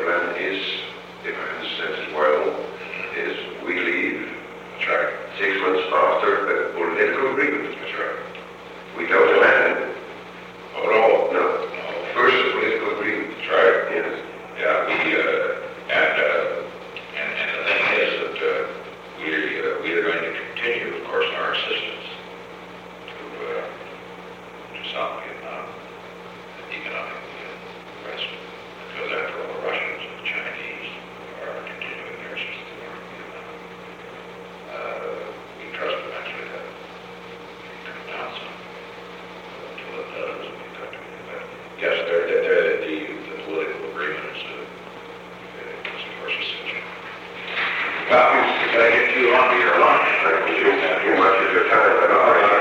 plan is, if I understand it well, is we leave. That's right. 6 months after a political agreement. That's right. We don't amend. Oh, no. No. First a political agreement. That's right. Yes. Yeah, and the thing is that we are going to continue, of course, our assistance to South Vietnam, economically and the rest, because after all, the Russians and the Chinese are continuing their assistance in Vietnam. We trust eventually that it comes down some. Until it does, we got to do that. Yes, the political agreement is, of course, essential. Well, can I get you onto your lunch? Too much of your time.